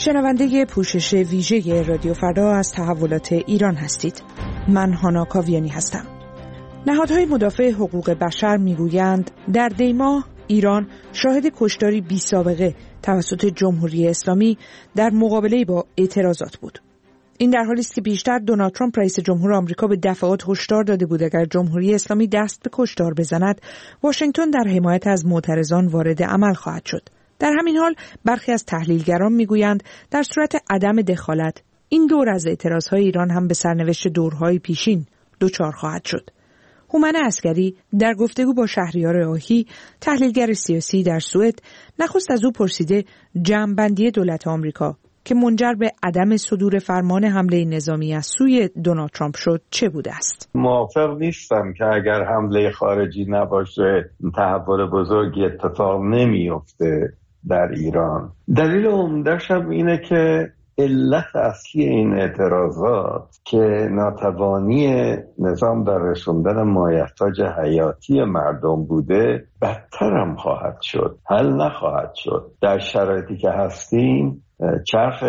شنونده پوشش ویژه رادیو فردا از تحولات ایران هستید. من هانا کاویانی هستم. نهادهای مدافع حقوق بشر میگویند در دی‌ماه ایران شاهد کشتاری بی سابقه توسط جمهوری اسلامی در مقابله با اعتراضات بود. این در حالی است که پیشتر دونالد ترامپ رئیس جمهور آمریکا به دفعات هشدار داده بود اگر جمهوری اسلامی دست به کشتار بزند، واشنگتن در حمایت از معترضان وارد عمل خواهد شد. در همین حال برخی از تحلیلگران میگویند در صورت عدم دخالت این دور از اعتراضهای ایران هم به سرنوشت دورهای پیشین دچار خواهد شد. هومن عسکری در گفتگو با شهریار آهی، تحلیلگر سیاسی در سوئد، نخست از او پرسیده جمع‌بندی دولت آمریکا که منجر به عدم صدور فرمان حمله نظامی از سوی دونالد ترامپ شد چه بوده است؟ موافق نیستم که اگر حمله خارجی نباشه تحول بزرگی اتفاق نمیفته در ایران. دلیل عمده‌ش هم اینه که علت اصلی این اعتراضات که ناتوانی نظام در رسوندن مایحتاج حیاتی مردم بوده بدتر هم خواهد شد، حل نخواهد شد. در شرایطی که هستیم چرخ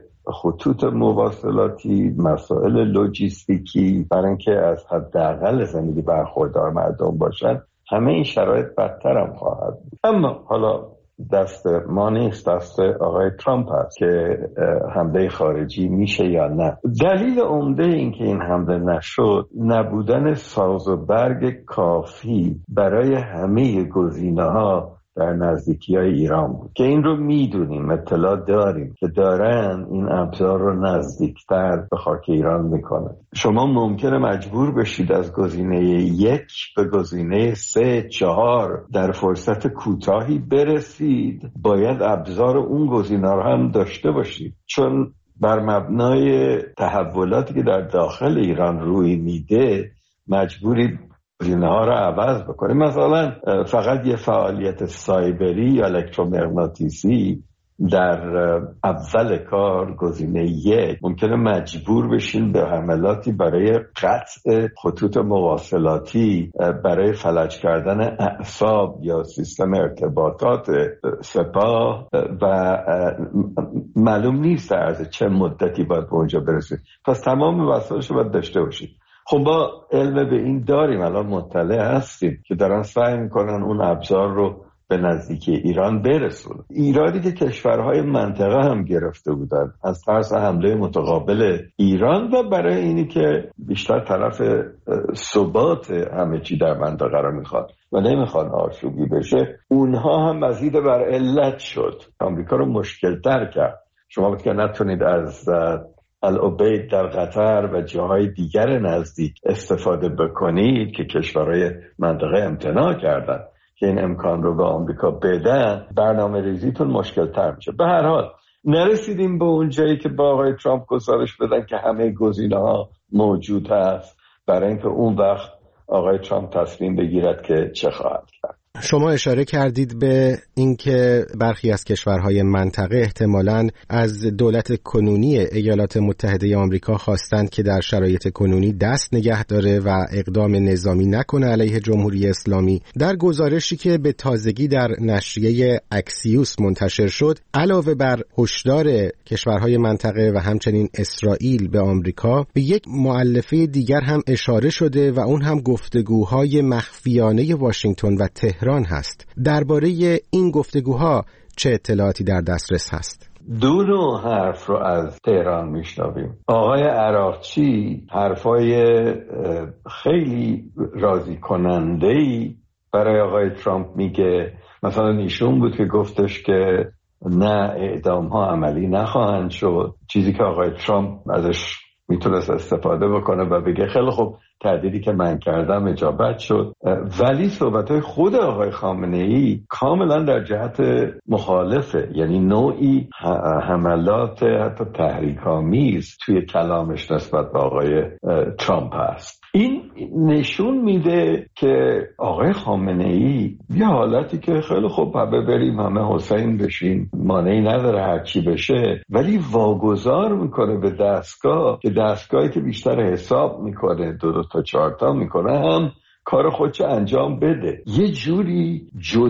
خطوط مواصلاتی، مسائل لوجستیکی برای اینکه از حداقل زندگی برخوردار مردم باشن، همه این شرایط بدتر هم خواهد بود. اما حالا دست ما نیست، دست آقای ترامپ هست که حمله خارجی میشه یا نه. دلیل عمده این که این حمله نشد نبودن ساز و برگ کافی برای همه گزینه‌ها در نزدیکی‌های ایران بود که این رو میدونیم، اطلاع داریم که دارن این ابزار رو نزدیکتر به خاک ایران میکنن. شما ممکنه مجبور بشید از گزینه 1 به گزینه 3 4 در فرصت کوتاهی برسید. باید ابزار اون گزینه رو هم داشته باشید، چون بر مبنای تحولاتی که در داخل ایران روی میده مجبورید گزینه‌ها رو عوض بکنیم. مثلا فقط یه فعالیت سایبری یا الکترومغناطیسی در اول کار گزینه 1 ممکنه مجبور بشین به حملاتی برای قطع خطوط مواصلاتی، برای فلج کردن اعصاب یا سیستم ارتباطات سپاه و معلوم نیست در عرض چه مدتی باید به اونجا برسید. پس تمام وسایلش رو باید داشته باشید. خب ما علم به این داریم، الان مطلع هستیم که دارن سعی میکنن اون ابزار رو به نزدیکی ایران برسونن. ایرادی که کشورهای منطقه هم گرفته بودن از ترس حمله متقابل ایران و برای اینی که بیشتر طرف ثبات همه چی در منطقه رو میخواد و نمیخواد آشوبی بشه، اونها هم مزید بر علت شد، آمریکا رو مشکل تر کرد. شما بود که نتونید از العبید در قطر و جاهای دیگر نزدیک استفاده بکنید که کشورهای منطقه امتناع کردن که این امکان رو به آمریکا بدن، برنامه ریزیتون مشکل تر میشه. به هر حال نرسیدیم به اون جایی که با آقای ترامپ گزارش بدن که همه گزینه ها موجود هست، برای اینکه اون وقت آقای ترامپ تصمیم بگیرد که چه خواهد کرد. شما اشاره کردید به اینکه برخی از کشورهای منطقه احتمالاً از دولت کنونی ایالات متحده آمریکا خواستند که در شرایط کنونی دست نگه داره و اقدام نظامی نکنه علیه جمهوری اسلامی. در گزارشی که به تازگی در نشریه اکسیوس منتشر شد، علاوه بر هشدار کشورهای منطقه و همچنین اسرائیل به آمریکا، به یک مؤلفه دیگر هم اشاره شده و اون هم گفتگوهای مخفیانه واشنگتن و تهران هست. درباره این گفتگوها چه اطلاعاتی در دسترس هست؟ دو نوع حرف رو از تهران میشنویم. آقای عراقچی حرفای خیلی راضی کننده‌ای برای آقای ترامپ میگه. مثلا ایشون بود که گفتش که نه، اعدام ها عملی نخواهند شد، چیزی که آقای ترامپ ازش میتونست استفاده بکنه و بگه خیلی خوب، تهدیدی که من کردم اجابت شد. ولی صحبت‌های خود آقای خامنه‌ای کاملا در جهت مخالفه، یعنی نوعی حملات حتی تحریک‌آمیز توی کلامش نسبت به آقای ترامپ هست. این نشون میده که آقای خامنه‌ای یه حالتی که خیلی خوب همه بریم، همه حسین بشیم، مانعی نداره هر چی بشه، ولی واگذار میکنه به دستگاه که دستگاهی که بیشتر حساب میکنه، 2 تا 4 تا میکنه، هم کار خودش انجام بده. یه جوری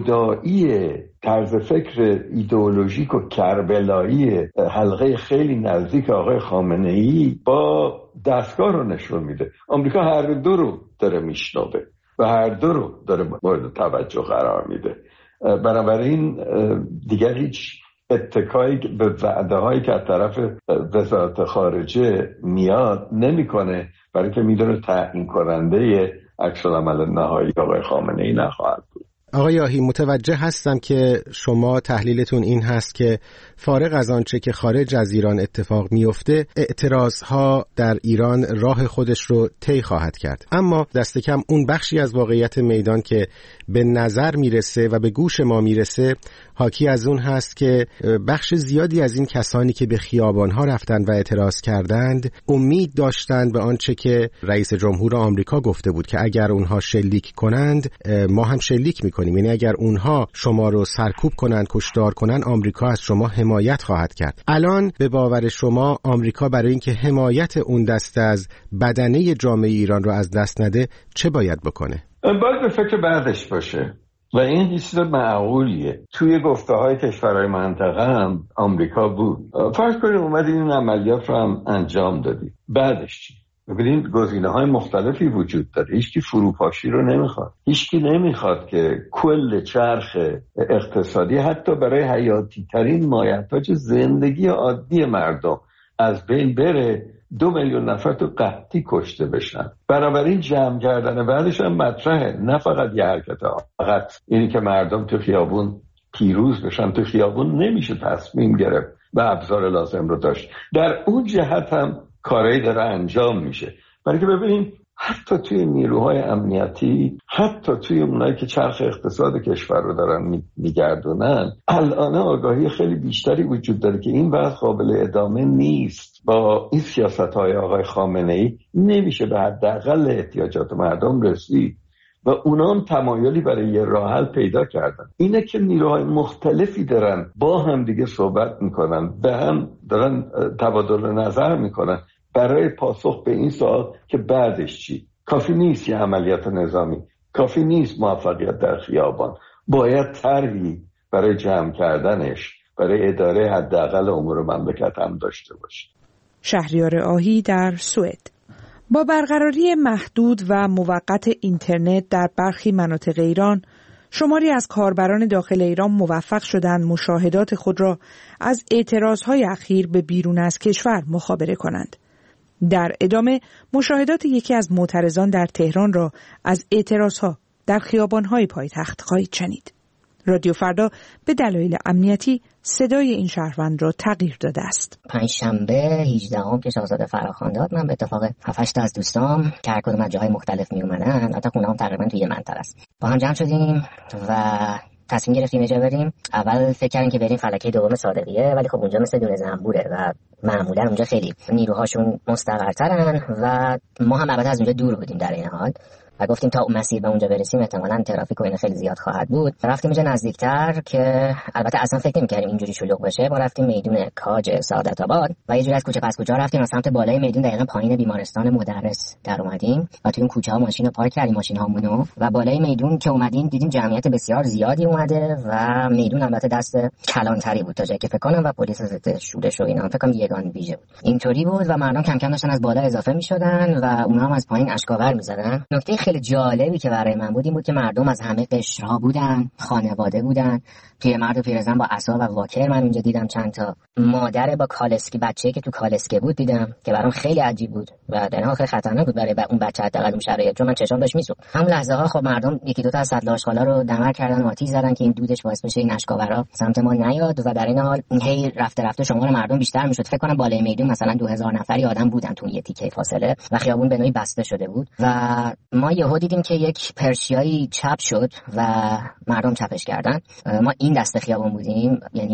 جدایی طرز فکر ایدئولوژیک و کربلایی حلقه خیلی نزدیک آقای خامنه‌ای با دستگاه رو نشون میده. آمریکا هر دو رو داره میشنوه و هر دو رو داره مورد توجه قرار میده. بنابراین دیگر هیچ اتکایی به وعده هایی که از طرف وزارت خارجه میاد نمیکنه، برای که میدونه تعیین کننده عکس العمل نهایی آقای خامنه‌ای نخواهد بود. آقای یاحی، متوجه هستم که شما تحلیلتون این هست که فارغ از آنچه که خارج از ایران اتفاق میفته، اعتراضها در ایران راه خودش رو طی خواهد کرد، اما دست کم اون بخشی از واقعیت میدان که به نظر میرسه و به گوش ما میرسه حاکی از اون هست که بخش زیادی از این کسانی که به خیابانها رفتن و اعتراض کردند امید داشتند به آنچه که رئیس جمهور آمریکا گفته بود که اگر اونها شلیک کنند ما هم شلیک میکنیم، یعنی اگر اونها شما رو سرکوب کنند، کشتار کنند، آمریکا از شما حمایت خواهد کرد. الان به باور شما آمریکا برای اینکه حمایت اون دسته از بدنه جامعه ایران رو از دست نده چه باید بکنه؟ باید به فکر بعدش باشه و این چیز معقولیه. توی گفته‌های کشورهای منطقه هم آمریکا بود. فرض کنید اومدین این عملیات رو هم انجام دادی، بعدش چی؟ ببینید گزینه‌های مختلفی وجود داره. هیچکی فروپاشی رو نمیخواد. هیچکی نمیخواد که کل چرخ اقتصادی حتی برای حیاتی ترین مایحتاج زندگی عادی مردم از بین بره. 2 میلیون نفر تو قحطی کشته بشن. بنابراین جمع کردن بعدش هم مطرحه، نه فقط یه حرکت فقط اینی که مردم تو خیابون پیروز بشن. تو خیابون نمیشه تصمیم گرفت و ابزار لازم رو داشت. در اون جهت هم کاری داره انجام میشه. برای که ببینیم حتی توی نیروهای امنیتی، حتی توی اونایی که چرخ اقتصاد کشور رو دارن میگردونن، الان آگاهی خیلی بیشتری وجود داره که این وضع قابل ادامه نیست. با این سیاست‌های آقای خامنه‌ای نمیشه به حداقل احتیاجات مردم رسید و اونا هم تمایلی برای یه راه حل پیدا کردن. اینه که نیروهای مختلفی دارن با هم دیگه صحبت میکنن، به هم دارن تبادل نظر میکنن برای پاسخ به این سوال که بعدش چی. کافی نیست یه عملیات نظامی، کافی نیست موفقیت در خیابان، باید طرحی برای جمع کردنش، برای اداره حداقل امور مملکت هم داشته باشه. شهریار آهی در سوئد. با برقراری محدود و موقت اینترنت در برخی مناطق ایران، شماری از کاربران داخل ایران موفق شدند مشاهدات خود را از اعتراضهای اخیر به بیرون از کشور مخابره کنند. در ادامه مشاهدات یکی از معترضان در تهران را از اعتراضها در خیابان‌های پایتخت خواهید شنید. رادیو فردا به دلایل امنیتی صدای این شهروند را تغییر داده است. پنجشنبه 18 که شاهزاده فراخوان داد، من به اتفاق 7-8 تا از دوستام که هر کدوم از جاهای مختلف می اومدن، البته خونه‌ام تقریبا توی یه منطقه است، با هم جمع شدیم و تصمیم گرفتیم یه جا بریم. اول فکر کردیم که بریم فلکه دوم صادقیه، ولی خب اونجا مثل دونه زنبوره و معمولا اونجا خیلی نیروهاشون مستقرترن و ما هم البته از اونجا دور بودیم در این حال و گفتیم تا اون مسیر به اونجا برسیم احتمالاً ترافیک و اینا خیلی زیاد خواهد بود. رفتیم اینجا نزدیکتر که البته اصلا فکر نمی‌کردیم اینجوری شلوغ بشه. ما رفتیم میدون کاج سعادت آباد و یه جوری از کوچه پس کوچه رفتیم از سمت بالای میدون، دقیقاً پایین بیمارستان مدرس در اومدیم و تو این کوچه‌ها ماشین رو پارک کردیم، ماشین‌هامونو، و بالای میدون که اومدیم دیدیم جمعیت بسیار زیادی اومده و میدون البته دست کلانتری بود تا جایی که فکر کنم و پلیس ضد شورش و اینا فکر کنم یگان ویژه بود. اینطوری بود و مردم کم کم داشتن از بالا اضافه می‌شدن و اونها هم از پایین اشکاور می‌زدن. نکته خیلی جالبی که برای من بود این بود که مردم از همه قشرها بودن، خانواده بودن، پیرمرد و پیرزن با عصا و واکر من اونجا دیدم، چند تا مادر با کالسکی، بچه‌ای که تو کالسکه بود دیدم که برام خیلی عجیب بود و در حال خیلی خطرناک بود برای اون بچه حداقل اون شرایط، چون من چشام داشت میسوخت. همون لحظه ها خب مردم یکی دو تا از سطل آشغالا رو دمر کردن و آتیش زدن که این دودش باعث بشه این اشکاورا سمت ما نیاد و در این حال هی رفته شمار مردم بیشتر میشد. فکر کنم بالای میدون مثلا 2000 نفری آدم بودن تو یه تیکه فاصله و خیابون به نوعی بسته شده بود و ما یهو دیدیم که یک پرشیایی چپ شد و مردم چپش کردن. ما این دسته خیابون بودیم، یعنی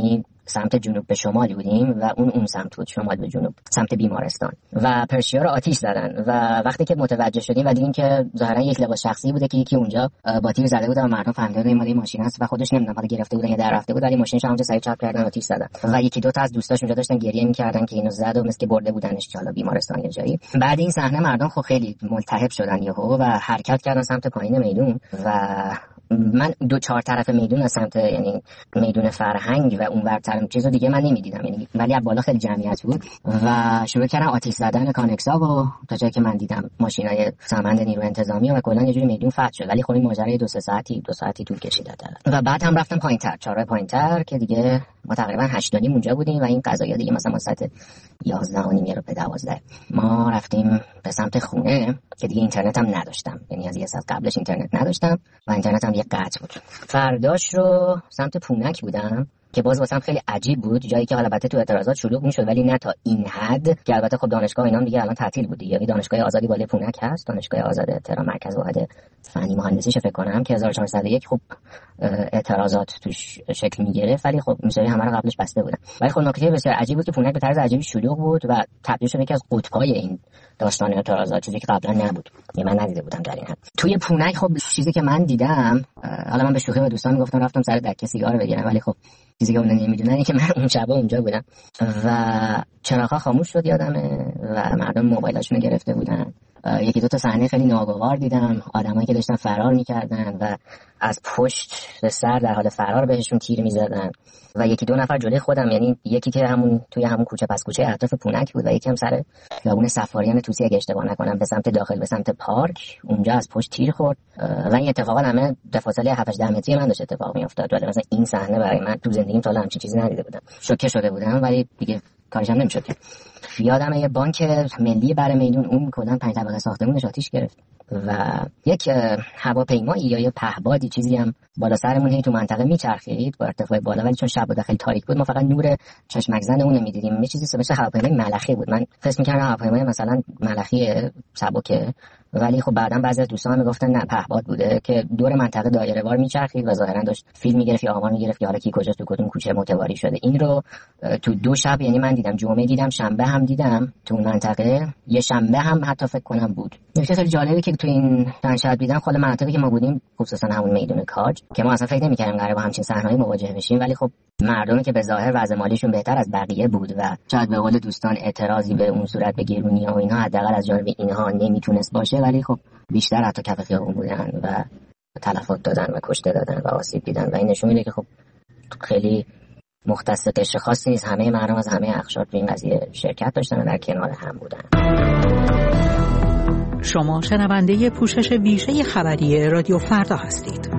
سمت جنوب به شمال بودیم و اون سمت بود، شمال به جنوب، سمت بیمارستان، و پرشیا رو آتیش زدن. و وقتی که متوجه شدیم و دیدیم که ظاهرا یک لباس شخصی بوده که یکی اونجا با تیر زده بود و مردم فهمیدن این مال ماشین است و خودش نمیدونم حالا گرفته بودن یا در رفته بود، ولی ماشینش اونجا سری چاپ کردن آتیش زدن و یکی دو تا از دوستاش اونجا داشتن گریه می‌کردن که اینو زد و مثل که برده بودنش حالا بیمارستان یا جایی. بعد این صحنه مردم خب خیلی ملتهب شدن یهو و حرکت کردن سمت پایین میدون و من دو چهار طرف میدون از سمت یعنی میدون فرهنگ و اون ورتر چیزو دیگه من نمیدیدم، یعنی ولی از بالا خیلی جمعیت بود و شروع کردن آتش زدن کانکسا و تا جایی که من دیدم ماشینای ساماند نیروی انتظامی و کلا یه جوری میدون فتح شد. ولی خب این ماجرا دو ساعتی طول کشید و بعد هم رفتم پایینتر، چهارراه پایینتر که دیگه ما تقریبا 8:30 اونجا بودیم و این قضایا دیگه مثلا ساعت 11:30 رو به 12 ما رفتیم به سمت خونه که دیگه اینترنت هم نداشتم، یعنی از یه ساعت قبلش اینترنت نداشتم و اینترنت هم یه قطع بود. فرداش رو سمت پونک بودم که باز واسم خیلی عجیب بود، جایی که البته تو اعتراضات شلوغ میشد ولی نه تا این حد که البته خب دانشگاه اینا دیگه الان تعطیل بود دیگه. دانشگاه آزادی بالای پونک هست، دانشگاه آزاد تهران مرکز واحد فنی مهندسی فکر کنم که 1401 خب اعتراضات توش شکل میگرفت ولی خب میشه همه رو قبلش بسته بودن. ولی خب نکته بسیار عجیب بود که پونک به طرز عجیبی شلوغ بود و تبدیل شد یکی از قطب‌های این داستان اعتراضات، چیزی که قبلا نبود، من ندیده بودم در این حد. توی پونک خب چیزی که من دیدم، حالا من به شوخی با دوستان میگفتم رفتم سر دکه سیگار بگیرم، ولی خب چیزی که اون نمیدونن اینه که من اون شب اونجا بودم و چراغ‌ها خاموش شد یادمه و مردم موبایلاشونو گرفته بودن. یکی دو تا صحنه خیلی ناگوار دیدم، آدمایی که داشتن فرار می‌کردن و از پشت به سر در حال فرار بهشون تیر می‌زدن و یکی دو نفر جلوی خودم، یعنی یکی که همون توی همون کوچه پس کوچه اطراف پونک بود و یکی هم سر خیابون سفاریان توسی اگه اشتباه نکنم به سمت داخل به سمت پارک، اونجا از پشت تیر خورد و این اتفاقا همه در فاصله 7-8 متری من داشت اتفاق می‌افتاد. ولی مثلا این صحنه برای من تو زندگیم تا الان همچین چیزی ندیده بودم. شوکه شده بودم ولی دیگه کارش هم نمی‌شد. یادم یه بانک ملی بر میدون اون کلا 5 طبقه ساختمونش آتیش گرفت و یک هواپیمایی یا یه پهبادی چیزی هم بالا سرمون هی تو منطقه میچرخید با ارتفاع بالا، ولی چون شب و خیلی تاریک بود ما فقط نور چشمک زن اون رو می‌دیدیم. یه چیزی مثل هواپیمای ملخی بود، من فکر می‌کردم هواپیمای مثلا ملخی سبکه، ولی خب بعداً بعضی از دوستان میگفتن نه پهباد بوده که دور منطقه دایره‌وار میچرخید و ظاهراً داشت فیلم میگرفت یا آمار میگرفت که حالا کی کجاست تو کدوم کوچه متواری شده. این رو تو 2 شب یعنی من دیدم، جمعه دیدم، شنبه هم دیدم تو اون منطقه، یه شنبه هم حتی فکر کنم بود. نکته خیلی جالبی که تو این چند شب دیدم خود مناطقی که ما بودیم، خصوصا همون میدون کاج که ما اصلا فکر نمی‌کردیم قراره با همچین صحنه‌ای مواجه بشیم، ولی خب مردمی که به ظاهر وضع مالیشون بهتر از بقیه بود و شاید به قول دوستان اعتراضی به اون صورت به گرونی‌ها و اینها حداقل از جانب اینها نمیتونست باشه، ولی خب بیشتر حتی کف خیابون بودن و تلفات دادن و کشته دادن و آسیب دیدن و این نشون میده که خب خیلی مختص قشر خاصی نیست، همه مردم از همه اقشار تو این قضیه شرکت داشتن و در کنار هم بودن. شما شنونده پوشش ویژه خبری رادیو فردا هستید.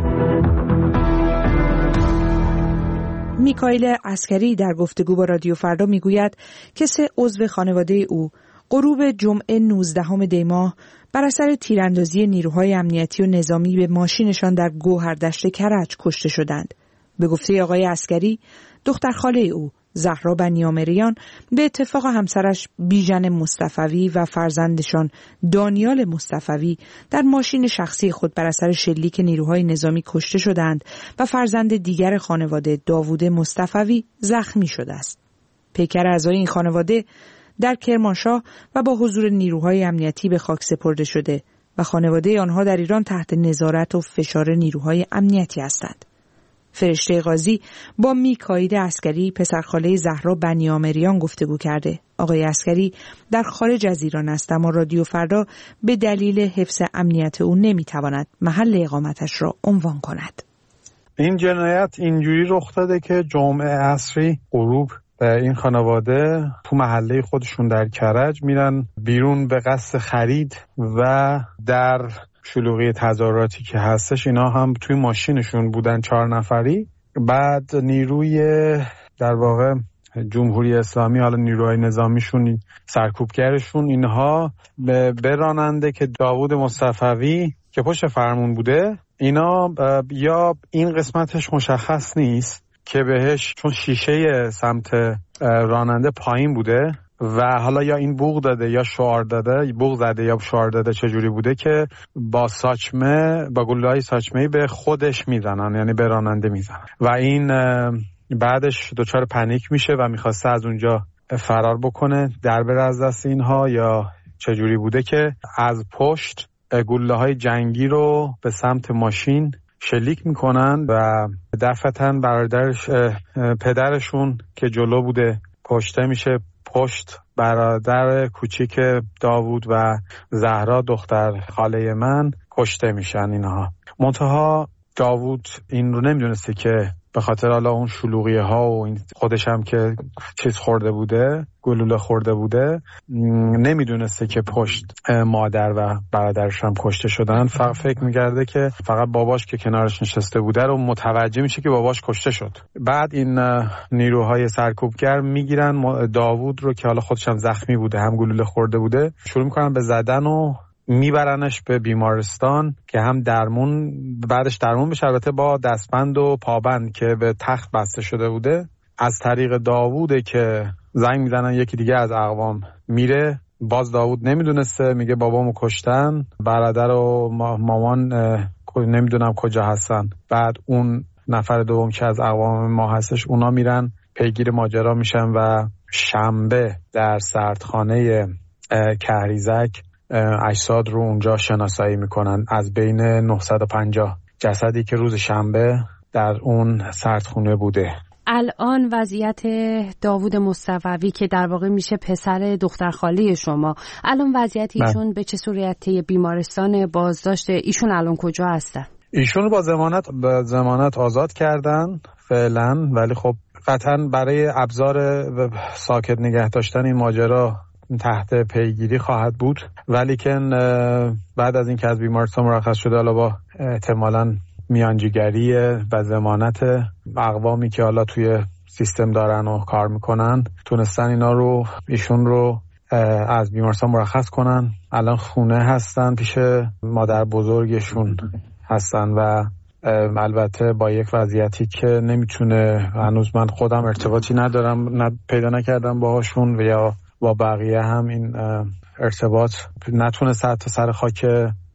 میکائیل عسکری در گفتگو با رادیو فردا میگوید که 3 عضو خانواده او غروب جمعه 19 دی ماه بر اثر تیراندازی نیروهای امنیتی و نظامی به ماشینشان در گوهردشت کرج کشته شدند. به گفته آقای عسکری، دختر خاله او زهرا بنیامریان به اتفاق همسرش بیژن مصطفوی و فرزندشان دانیال مصطفوی در ماشین شخصی خود بر اثر شلیک نیروهای نظامی کشته شدند و فرزند دیگر خانواده داوود مصطفوی زخمی شده است. پیکر اعضای این خانواده در کرمانشاه و با حضور نیروهای امنیتی به خاک سپرده شده و خانواده آنها در ایران تحت نظارت و فشار نیروهای امنیتی هستند. فرشته قاضی با میکائیل عسکری پسرخاله زهرا بنیامریان گفتگو کرده. آقای عسکری در خارج از ایران است اما رادیو فردا به دلیل حفظ امنیت او نمیتواند محل اقامتش را عنوان کند. این جنایت اینجوری رخ داده که جمعه عصری غروب این خانواده تو محله خودشون در کرج میرن بیرون به قصد خرید و در شلوغی تظاهراتی که هستش اینا هم توی ماشینشون بودن 4 نفری. بعد نیروی در واقع جمهوری اسلامی، حالا نیروهای نظامیشون، سرکوبگرشون، اینها به راننده که داوود مصطفوی که پشت فرمون بوده، اینا یا این قسمتش مشخص نیست که بهش چون شیشه سمت راننده پایین بوده و حالا یا این بوق داده یا شعار داده، بوق زده یا شعار داده چجوری بوده که با ساچمه، با گلوله‌های ساچمه‌ای به خودش میزنن، یعنی به راننده میزنن و این بعدش دچار پنیک میشه و میخواسته از اونجا فرار بکنه، در بره از دست اینها، یا چجوری بوده که از پشت گلوله‌های جنگی رو به سمت ماشین شلیک میکنن و دفعتاً برادرش پدرشون که جلو بوده کشته میشه. پشت برادر کوچیک داوود و زهرا دختر خاله من کشته میشن اینها. منتها داوود این رو نمیدونسته که به خاطر حالا اون شلوغیه ها و این خودش هم که چیز خورده بوده، گلوله خورده بوده، نمیدونسته که پشت مادر و برادرش هم کشته شدن. فکر میگرده که فقط باباش که کنارش نشسته بوده رو متوجه میشه که باباش کشته شد. بعد این نیروهای سرکوبگر میگیرن داوود رو که حالا خودش هم زخمی بوده، هم گلوله خورده بوده، شروع میکنن به زدن و میبرنش به بیمارستان که هم بعدش درمون بشه، البته با دستبند و پابند که به تخت بسته شده بوده. از طریق داووده که زنگ میزنن یکی دیگه از اقوام میره، باز داوود نمیدونسته، میگه بابامو کشتن، برادر و مامان نمیدونم کجا هستن. بعد اون نفر دوم که از اقوام ما هستش، اونا میرن پیگیر ماجرا میشن و شنبه در سردخانه کهریزک اجساد رو اونجا شناسایی میکنن. از بین 950 جسدی که روز شنبه در اون سردخونه بوده. الان وضعیت داوود مصطفوی که در واقع میشه پسر دختر خاله شما، الان وضعیت ایشون به چه صورته؟ بیمارستان بازداشت ایشون الان کجا هستن؟ ایشون با ضمانت آزاد کردن فعلا، ولی خب قطعا برای ابزار ساکت نگه داشتن این ماجرا تحت پیگیری خواهد بود. ولی که بعد از اینکه از بیمارستان مرخص شده، حالا با احتمالاً میانجیگری و ضمانت اقوامی که حالا توی سیستم دارن و کار میکنن، تونستن ایشون رو از بیمارستان مرخص کنن. الان خونه هستن، پیش مادر بزرگشون هستن و البته با یک وضعیتی که نمیتونه، هنوز من خودم ارتباطی ندارم، پیدا نکردم باهاشون و یا با بقیه هم این ارتباط نتونسته حتی سر خاک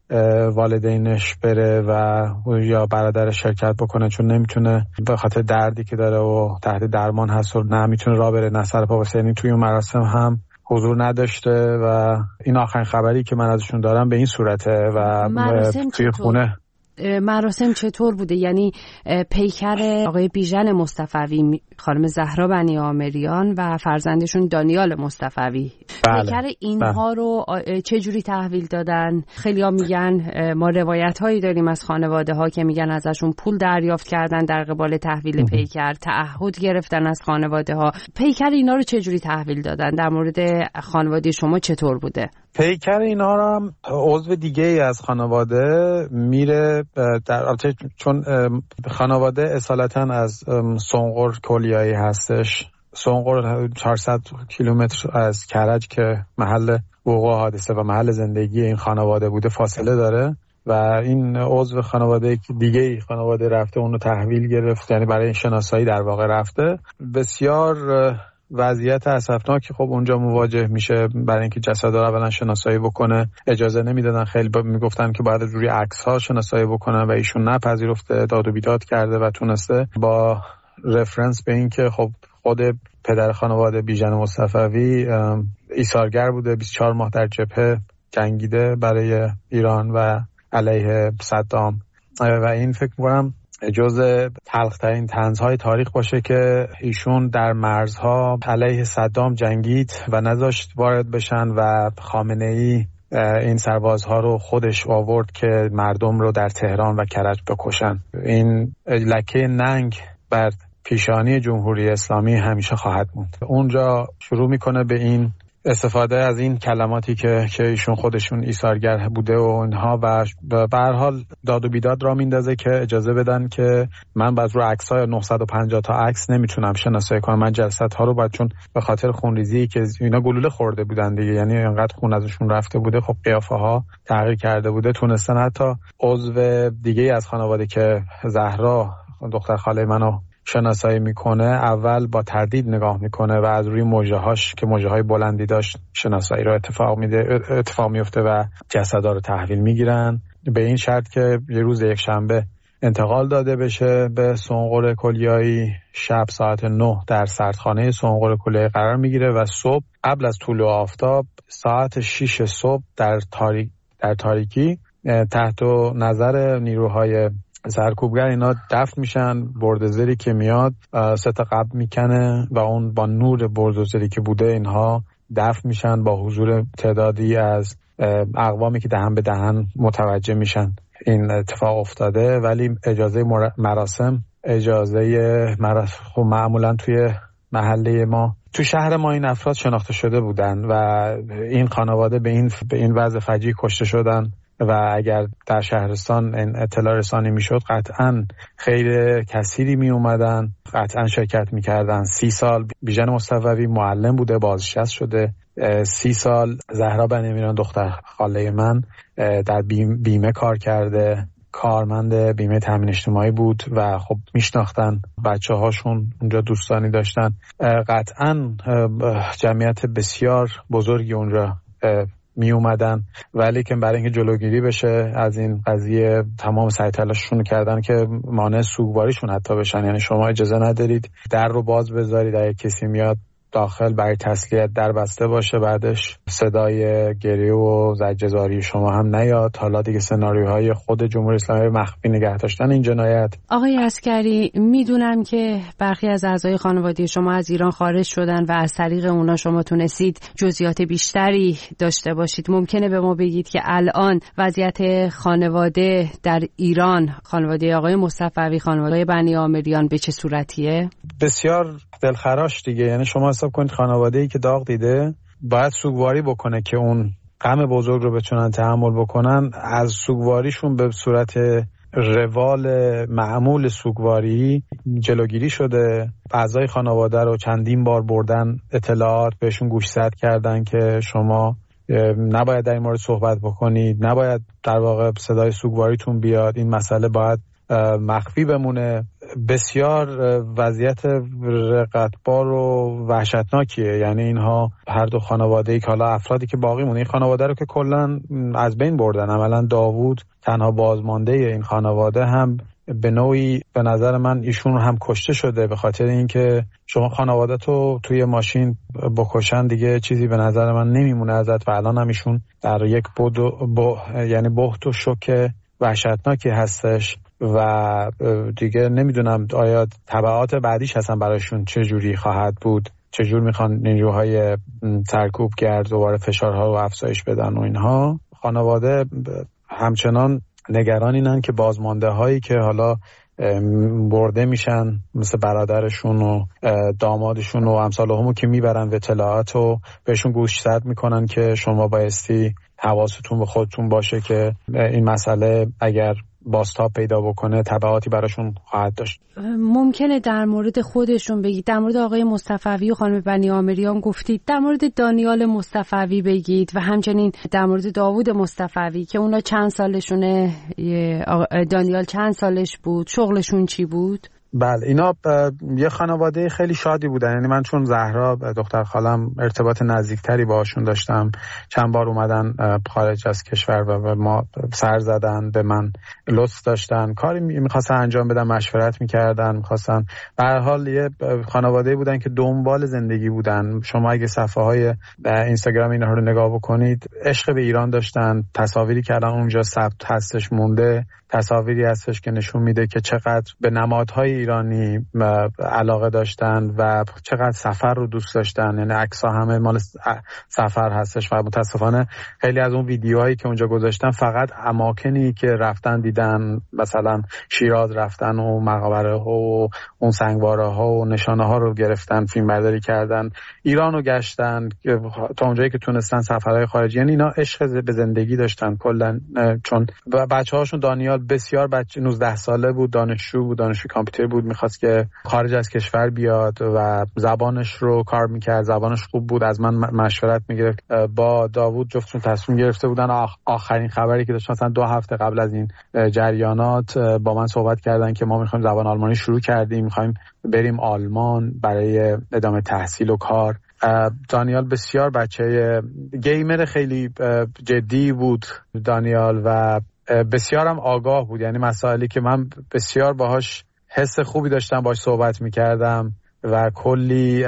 والدینش بره و یا برادرش شرکت بکنه، چون نمیتونه به خاطر دردی که داره و تحت درمان هست و نمیتونه راه بره، نه سر پا بسه. توی اون مراسم هم حضور نداشته و این آخرین خبری که من ازشون دارم به این صورته. و توی خونه مراسم چطور بوده؟ یعنی پیکر آقای بیژن مصطفوی، خانم زهرا بنی عامریان و فرزندشون دانیال مصطفوی، پیکر اینها رو چه جوری تحویل دادن؟ خیلی‌ها میگن، ما روایت‌هایی داریم از خانواده‌ها که میگن ازشون پول دریافت کردن در قبال تحویل پیکر، تعهد گرفتن از خانواده‌ها. پیکر اینا رو چه جوری تحویل دادن؟ در مورد خانواده شما چطور بوده؟ پیکر اینا رو هم عضو دیگه ای از خانواده میره البته چون خانواده اصالتا از سنقر کلیایی هستش. سنقر 400 کیلومتر از کرج که محل وقوع حادثه و محل زندگی این خانواده بوده فاصله داره و این عضو خانواده دیگه ای خانواده رفته اونو تحویل گرفت، یعنی برای شناسایی در واقع رفته. بسیار وضعیت اسفناکی خب اونجا مواجه میشه. برای اینکه جسد رو اولا شناسایی بکنه اجازه نمیدادن، خیلی میگفتن که باید روی عکس ها شناسایی بکنن و ایشون نپذیرفته، داد و بیداد کرده و تونسته با رفرنس به این که خب خود پدر خانواده بیژن مصطفوی ایثارگر بوده، 24 ماه در جبهه جنگیده برای ایران و علیه صدام و این فکر می‌کنم جزء تلخ‌ترین طنزهای تاریخ باشه که ایشون در مرزها علیه صدام جنگید و نذاشت وارد بشن و خامنه‌ای این سربازها رو خودش آورد که مردم رو در تهران و کرج بکشن. این لکه ننگ بر پیشانی جمهوری اسلامی همیشه خواهد موند. اونجا شروع میکنه به این استفاده از این کلماتی که ایشون خودشون ایثارگر بوده و اینها و به هر حال داد و بیداد را میندازه که اجازه بدن که من بعد رو عکس‌های 950 تا عکس نمیتونم شناسایی کنم. من جلسات‌ها رو بعد چون به خاطر خونریزی که اینا گلوله خورده بودن دیگه، یعنی اینقدر خون ازشون رفته بوده، خب قیافه‌ها تغییر کرده بوده، تونستن حتی عضو دیگه از خانواده که زهرا دختر خاله منو شناسایی میکنه اول با تردید نگاه میکنه و از روی موجه‌هاش که موجه‌های بلندی داشت شناسایی رو اتفاق میفته و جسدا رو تحویل میگیرن به این شرط که یه روز یک شنبه انتقال داده بشه به سنقر کلیایی شب ساعت 9 در سردخانه سنقر کلهی قرار میگیره و صبح قبل از طلوع آفتاب ساعت 6 صبح در تاریکی تحت نظر نیروهای سرکوبگر اینا دفن میشن. بلدوزری که میاد 3 تا قبر میکنه و اون با نور بلدوزری که بوده اینها دفن میشن با حضور تعدادی از اقوامی که دهن به دهن متوجه میشن. این اتفاق افتاده ولی اجازه مراسم معمولا توی محله ما تو شهر ما این افراد شناخته شده بودن و این خانواده به این وضع فجیع کشته شدن و اگر در شهرستان این اطلاع رسانی میشد قطعا خیلی کثیری می اومدن، قطعا شرکت میکردن. 30 سال بیژن مصطفوی معلم بوده، بازنشسته شده. 30 سال زهرا بنیامیریان دختر خاله من در بیمه کار کرده، کارمند بیمه تامین اجتماعی بود و خب میشناختن بچه هاشون اونجا، دوستانی داشتن. قطعا جمعیت بسیار بزرگی اونجا می اومدن ولی که برای اینکه جلوگیری بشه از این قضیه تمام سعی تلاششون کردن که مانع سوگواریشون حتی بشن. یعنی شما اجازه ندارید در رو باز بذارید، اگه کسی میاد داخل برای تسلیت در بسته باشه، بعدش صدای گریه و زجرزاری شما هم نیاد. حالا دیگه سناریوهای خود جمهوری اسلامی مخفی نگه داشتن این جنایت. آقای عسکری، میدونم که برخی از اعضای خانواده شما از ایران خارج شدن و از طریق اونا شما تونستید جزئیات بیشتری داشته باشید. ممکنه به ما بگید که الان وضعیت خانواده در ایران، خانواده آقای مصطفوی، خانواده بنیامیریان به چه صورتیه؟ بسیار دلخراش دیگه. یعنی شما حساب کنید خانواده‌ای که داغ دیده باید سوگواری بکنه که اون غم بزرگ رو بتونن تحمل بکنن. از سوگواریشون به صورت روال معمول سوگواری جلوگیری شده. اعضای خانواده رو چندین بار بردن، اطلاعات بهشون گوشزد کردن که شما نباید در این مورد صحبت بکنید، نباید در واقع صدای سوگواریتون بیاد، این مسئله باید مخفی بمونه. بسیار وضعیت رقتبار و وحشتناکیه. یعنی اینها هر دو خانواده‌ای که حالا افرادی که باقی مونه، این خانواده رو که کلا از بین بردن. عملا داوود تنها بازمانده این خانواده هم به نوعی به نظر من ایشون هم کشته شده، به خاطر اینکه شما خانواده تو توی ماشین بکشن دیگه چیزی به نظر من نمیمونه ازت و الان هم ایشون در یک یعنی بهت و شوک وحشتناکی هستش و دیگه نمیدونم آیا تبعات بعدیش هستن برایشون چه جوری خواهد بود، چه جور میخوان نیروهای سرکوبگر دوباره فشارها رو افزایش بدن و اینها. خانواده همچنان نگران اینن که بازمانده هایی که حالا برده میشن مثل برادرشون و دامادشون و امثال همو که میبرن اطلاعات و بهشون گوشزد میکنن که شما بایستی حواستون به خودتون باشه که این مسئله اگر بازتاب پیدا بکنه تبعاتی براشون خواهد داشت. ممکنه در مورد خودشون بگید، در مورد آقای مصطفوی و خانم بنیامیریان گفتید، در مورد دانیال مصطفوی بگید و همچنین در مورد داوود مصطفوی که اونا چند سالشونه، دانیال چند سالش بود، شغلشون چی بود؟ بله، اینا یه خانواده خیلی شادی بودن. یعنی من چون زهرا دختر خالم ارتباط نزدیکتری باهاشون داشتم، چند بار اومدن خارج از کشور و ما سر زدن، به من لطف داشتن، کاری میخواستن انجام بدن، مشورت میکردن، میخواستن به هر حال یه خانواده بودن که دنبال زندگی بودن. شما اگه صفحه های اینستاگرام اینها رو نگاه بکنید، عشق به ایران داشتن. تصاویری کردن اونجا ثبت هستش، مونده، تصاویری هستش که نشون میده که چقدر به نمادهای ایرانی علاقه داشتن و چقدر سفر رو دوست داشتن. یعنی عکس‌ها همه مال سفر هستش و متاسفانه خیلی از اون ویدیوهایی که اونجا گذاشتن فقط اماکنی که رفتن دیدن، مثلا شیراز رفتن و مقبره ها و اون سنگواره ها و نشانه ها رو گرفتن، فیلم برداری کردن، ایران رو گشتن تا اونجایی که تونستن، سفرهای خارجی. یعنی اینا عشق به زندگی داشتن کلا. چون بچه‌هاشون دانیال بسیار بچه 19 ساله بود، دانشجو بود، دانشجو کامپیوتر بود، میخواست که خارج از کشور بیاد و زبانش رو کار میکرد، زبانش خوب بود. از من مشورت میگرفت. با داوود جفتشون تصمیم گرفته بودن. آخرین خبری که داشت مثلا 2 هفته قبل از این جریانات با من صحبت کردن که ما میخوایم زبان آلمانی شروع کردیم، میخوایم بریم آلمان برای ادامه تحصیل و کار. دانیال بسیار بچه گیمر خیلی جدی بود دانیال و بسیارم آگاه بود. یعنی مسائلی که من بسیار باهاش حس خوبی داشتم باش صحبت میکردم و کلی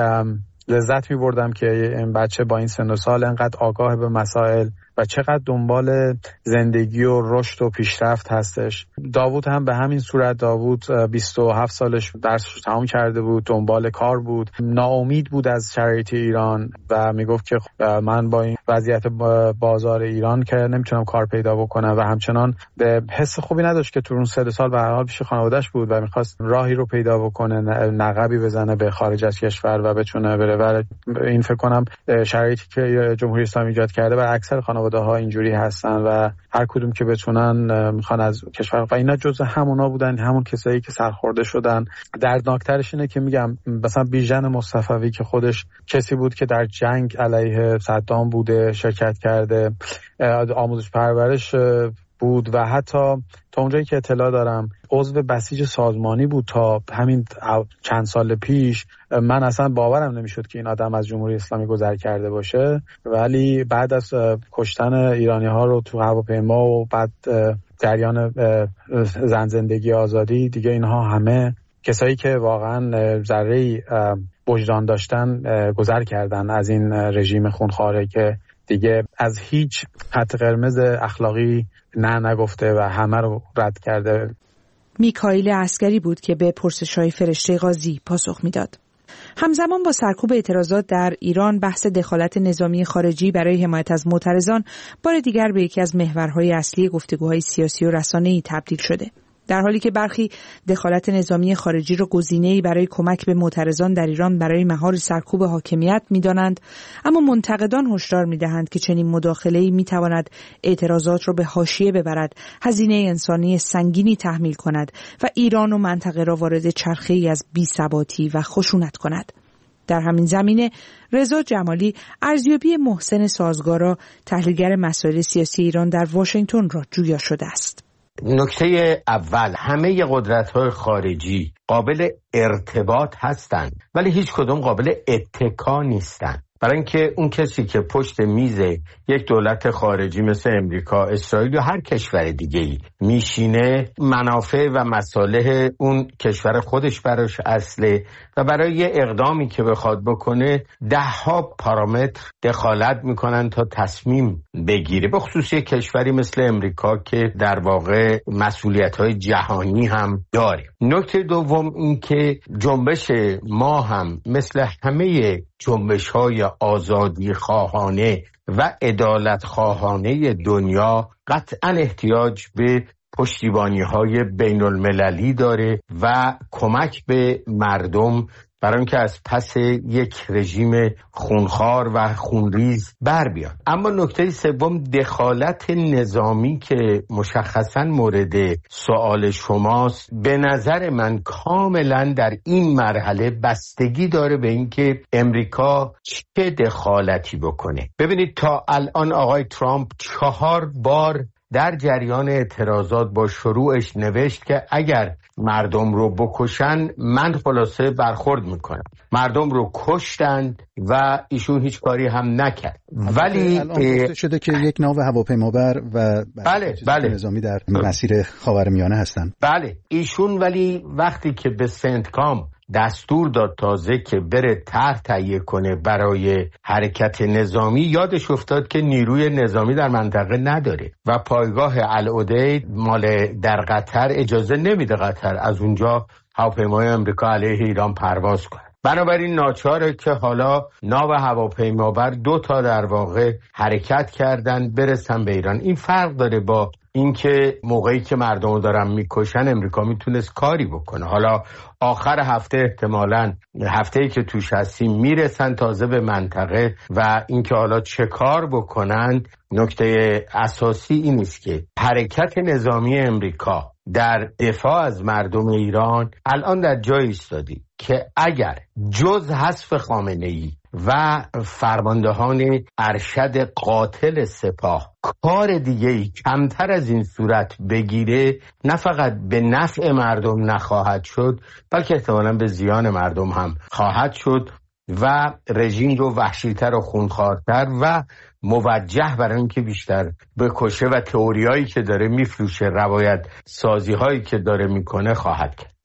لذت میبردم که این بچه با این سن و سال انقدر آگاه به مسائل و چقدر دنبال زندگی و رشد و پیشرفت هستش. داوود هم به همین صورت. داوود 27 سالش درسش تمام کرده بود، دنبال کار بود، ناامید بود از شرایط ایران و میگفت که من با این وضعیت بازار ایران که نمیتونم کار پیدا بکنم و همچنان به حس خوبی نداشت که تو اون 3 سال به هر حال پیش خانواده‌اش بود و میخواست راهی رو پیدا بکنه، نقبی بزنه به خارج از کشور و بتونه بره. و این فکر کنم شرایطی که جمهوری اسلامی ایجاد کرده و اکثر خانواده‌ها اینجوری هستن و هر کدوم که بتونن میخوان از کشور و اینا جزء همونا بودن، همون کسایی که سرخورده شدن. دردناکترش اینه که میگم مثلا بیژن مصطفوی که خودش کسی بود که در جنگ علیه صدام بوده، شرکت کرده، آموزش پرورش بود و حتی تا اونجایی که اطلاع دارم عضو بسیج سازمانی بود تا همین چند سال پیش. من اصلا باورم نمیشد که این آدم از جمهوری اسلامی گذر کرده باشه، ولی بعد از کشتن ایرانی ها رو تو هواپیما و بعد جریان زن زندگی آزادی دیگه، اینها همه کسایی که واقعا ذره‌ای وجدان داشتن گذر کردن از این رژیم خونخواره که دیگه از هیچ خط قرمز اخلاقی نگفته و همه رو رد کرده. میکائیل عسکری بود که به پرسش‌های فرشته قاضی پاسخ میداد. همزمان با سرکوب اعتراضات در ایران، بحث دخالت نظامی خارجی برای حمایت از معترضان بار دیگر به یکی از محورهای اصلی گفتگوهای سیاسی و رسانه‌ای تبدیل شده. در حالی که برخی دخالت نظامی خارجی را گزینه‌ای برای کمک به معترضان در ایران برای مهار سرکوب حاکمیت می‌دانند، اما منتقدان هشدار می‌دهند که چنین مداخله‌ای می‌تواند اعتراضات را به حاشیه ببرد، هزینه انسانی سنگینی تحمیل کند و ایران و منطقه را وارد چرخه‌ای از بی‌ثباتی و خشونت کند. در همین زمینه رضا جمالی ارزیابی محسن سازگارا، تحلیلگر مسائل سیاسی ایران در واشنگتن را جویا شده است. نکته اول، همه قدرت‌های خارجی قابل ارتباط هستند ولی هیچ کدوم قابل اتکا نیستند. برای اینکه اون کسی که پشت میز یک دولت خارجی مثل امریکا، اسرائیل یا هر کشور دیگه‌ای میشینه، منافع و مصالح اون کشور خودش براش اصله و برای یه اقدامی که بخواد بکنه 10 پارامتر دخالت میکنن تا تصمیم بگیره، به خصوص یک کشوری مثل امریکا که در واقع مسئولیت‌های جهانی هم داره. نکته دوم این که جنبش ما هم مثل همه جنبش‌های آزادی خواهانه و عدالت خواهانه دنیا قطعاً احتیاج به پشتیبانی‌های بین المللی داره و کمک به مردم برای اینکه از پس یک رژیم خونخوار و خونریز بر بیان. اما نکته سوم، دخالت نظامی که مشخصاً مورد سوال شماست، به نظر من کاملاً در این مرحله بستگی داره به اینکه امریکا چه دخالتی بکنه. ببینید تا الان آقای ترامپ 4 بار در جریان اعتراضات با شروعش نوشت که اگر مردم رو بکشن من خلاصه برخورد میکنم. مردم رو کشتند و ایشون هیچ کاری هم نکرد. ولی الان شده که یک ناو هواپیمابر و بله نظامی در مسیر خاورمیانه هستن. بله ایشون ولی وقتی که به سنتکام دستور داد تازه که بره طرح تهیه کنه برای حرکت نظامی، یادش افتاد که نیروی نظامی در منطقه نداره و پایگاه العدید مال در قطر اجازه نمیده قطر از اونجا هواپیمای امریکا علیه ایران پرواز کنه. بنابراین ناچاره که حالا ناو هواپیمابر 2 در واقع حرکت کردن برسن به ایران. این فرق داره با اینکه موقعی که مردم دارن میکشن امریکا میتونست کاری بکنه. حالا آخر هفته احتمالاً هفته‌ای که توش هستیم میرسن تازه به منطقه و اینکه حالا چه کار بکنن. نکته اساسی این است که حرکت نظامی امریکا در دفاع از مردم ایران الان در جایی ایستادی که اگر جز حذف خامنه‌ای و فرماندهان ارشد قاتل سپاه کار دیگه‌ای کمتر از این صورت بگیره، نه فقط به نفع مردم نخواهد شد بلکه احتمالاً به زیان مردم هم خواهد شد و رژیم رو وحشی‌تر و خونخوارتر و موجه برای اینکه بیشتر بکشه و تئوریایی که داره میفروشه، روایت سازی‌هایی که داره میکنه خواهد کرد.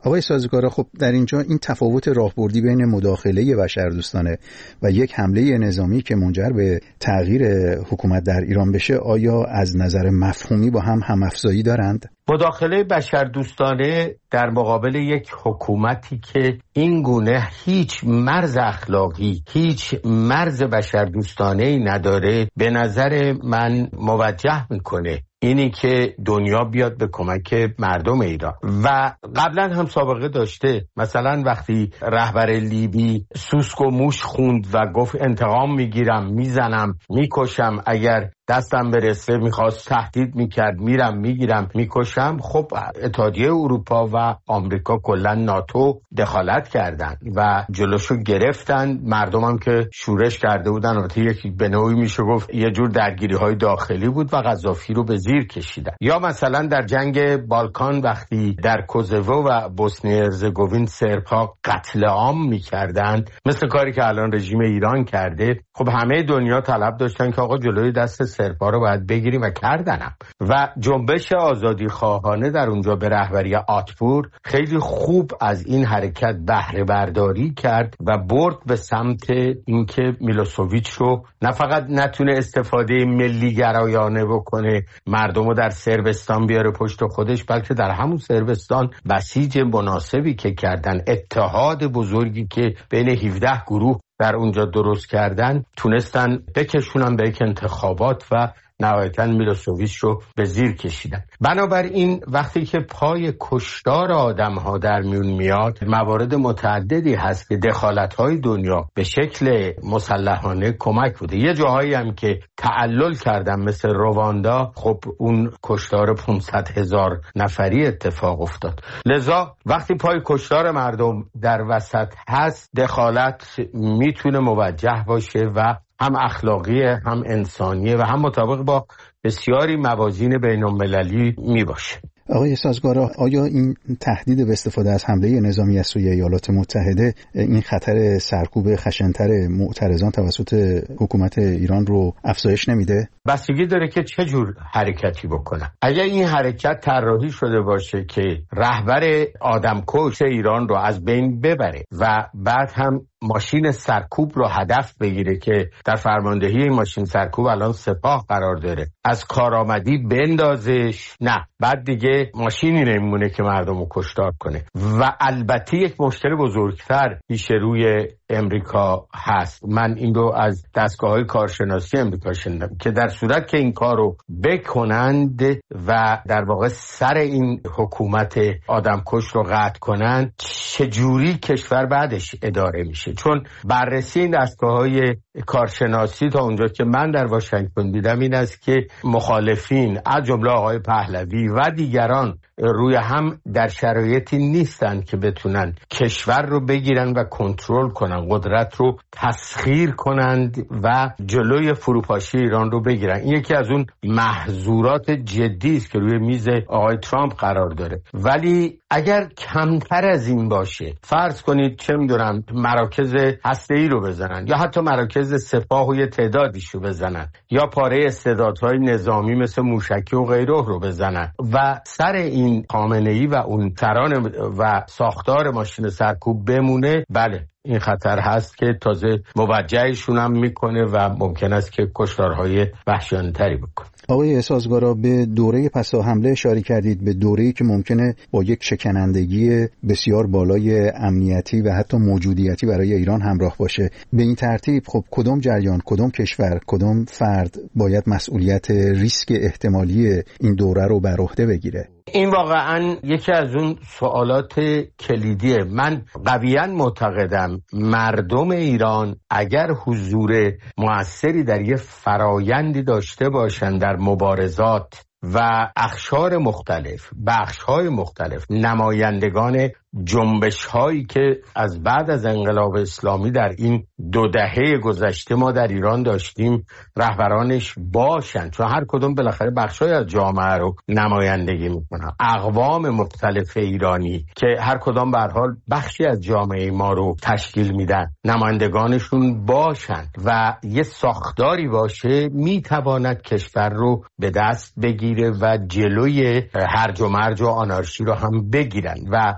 آقای سازگارا، خب در اینجا این تفاوت راهبردی بین مداخله بشردوستانه و یک حمله نظامی که منجر به تغییر حکومت در ایران بشه، آیا از نظر مفهومی با هم افزایی دارند؟ مداخله بشردوستانه در مقابل یک حکومتی که این گونه هیچ مرز اخلاقی، هیچ مرز بشردوستانه‌ای نداره، به نظر من موجه میکنه اینی که دنیا بیاد به کمک مردم ایران. و قبلا هم سابقه داشته، مثلا وقتی رهبر لیبی سوسک و موش خوند و گفت انتقام میگیرم، میزنم، میکشم، اگر دستم برسه، میخواست تهدید میکرد، میرم میگیرم میکشم. خب اتحادیه اروپا و آمریکا، کلا ناتو دخالت کردن و جلوشو گرفتن. مردمم که شورش کرده بودن، البته یکی به نوعی میشه گفت یه جور درگیری های داخلی بود و قذافی رو به زیر کشیدن. یا مثلا در جنگ بالکان وقتی در کوزوو و بوسنی هرزگوین سرب‌ها قتل عام میکردن، مثل کاری که الان رژیم ایران کرده، خب همه دنیا طلب داشتن که آقا جلوی دست سربا رو باید بگیریم و کردنم. و جنبش آزادی خواهانه در اونجا به رهبری آتپور خیلی خوب از این حرکت بهره برداری کرد و برد به سمت اینکه میلوسوویچ رو نه فقط نتونه استفاده ملی گرایانه بکنه، مردم رو در صربستان بیاره پشت خودش، بلکه در همون صربستان بسیج مناسبی که کردن، اتحاد بزرگی که بین 17 گروه در اونجا درست کردن، تونستن بکشونن به یک انتخابات و نهایتاً میلوسوویچ رو به زیر کشیدن. بنابراین وقتی که پای کشتار آدم‌ها در میون میاد، موارد متعددی هست که دخالت‌های دنیا به شکل مسلحانه کمک بوده. یه جاهایی هم که تعلل کردن مثل رواندا، خب اون کشتار 500,000 نفری اتفاق افتاد. لذا وقتی پای کشتار مردم در وسط هست، دخالت میتونه موجه باشه و هم اخلاقیه، هم انسانیه و هم مطابق با بسیاری موازین بین‌المللی می باشه. آقای سازگارا، آیا این تهدید به استفاده از حمله نظامی از سوی ایالات متحده این خطر سرکوب خشن‌تر معترضان توسط حکومت ایران رو افزایش نمیده؟ بستگی داره که چه جور حرکتی بکنن. اگر این حرکت طراحی شده باشه که رهبر آدمکش ایران رو از بین ببره و بعد هم ماشین سرکوب رو هدف بگیره که در فرماندهی این ماشین سرکوب الان سپاه قرار داره، از کارآمدی بندازش، نه، بعد دیگه ماشینی نمیمونه که مردم رو کشتار کنه. و البته یک مشکل بزرگتر پیش روی امریکا هست. من این رو از دستگاه‌های کارشناسی امریکا شنیدم که در صورت که این کار رو بکنند و در واقع سر این حکومت آدمکش رو قطع کنند، چجوری کشور بعدش اداره میشه؟ چون بررسی این دستگاه‌های کارشناسی تا اونجا که من در واشنگتن دیدم این است که مخالفین از جمله آقای پهلوی و دیگران روی هم در شرایطی نیستن که بتونن کشور رو بگیرن و کنترل کنن، قدرت رو تسخیر کنند و جلوی فروپاشی ایران رو بگیرن. این یکی از اون محظورات جدی است که روی میز آقای ترامپ قرار داره. ولی اگر کمتر از این باشه، فرض کنید چه میدونم مراکز هسته‌ای رو بزنن یا حتی مراکز سپاه و یه تعدادیش رو بزنن یا پاره استعدادهای نظامی مثل موشکی و غیره رو بزنن و سر این خامنه‌ای و اون سران و ساختار ماشین سرکوب بمونه، بله این خطر هست که تازه موجهشون هم میکنه و ممکن است که کشتارهای وحشیانه‌تری بکنه. آقای سازگارا، به دوره پس از حمله اشاره کردید، به دوره‌ای که ممکنه با یک شکنندگی بسیار بالای امنیتی و حتی موجودیتی برای ایران همراه باشه. به این ترتیب خب کدام جریان، کدام کشور، کدام فرد باید مسئولیت ریسک احتمالی این دوره رو بر عهده بگیره؟ این واقعا یکی از اون سوالات کلیدیه. من قویاً معتقدم مردم ایران اگر حضور مؤثری در یه فرایندی داشته باشن در مبارزات و اقشار مختلف، بخش‌های مختلف، نمایندگان جنبش‌هایی که از بعد از انقلاب اسلامی در این 2 دهه گذشته ما در ایران داشتیم، رهبرانش باشن، چون هر کدوم بالاخره بخش‌های از جامعه رو نمایندگی میکنن. اقوام مختلف ایرانی که هر کدام به هر حال بخشی از جامعه ما رو تشکیل میدن، نمایندگانشون باشن و یه ساختاری باشه، میتواند کشور رو به دست بگیره و جلوی هرج و مرج و آنارشی رو هم بگیرن و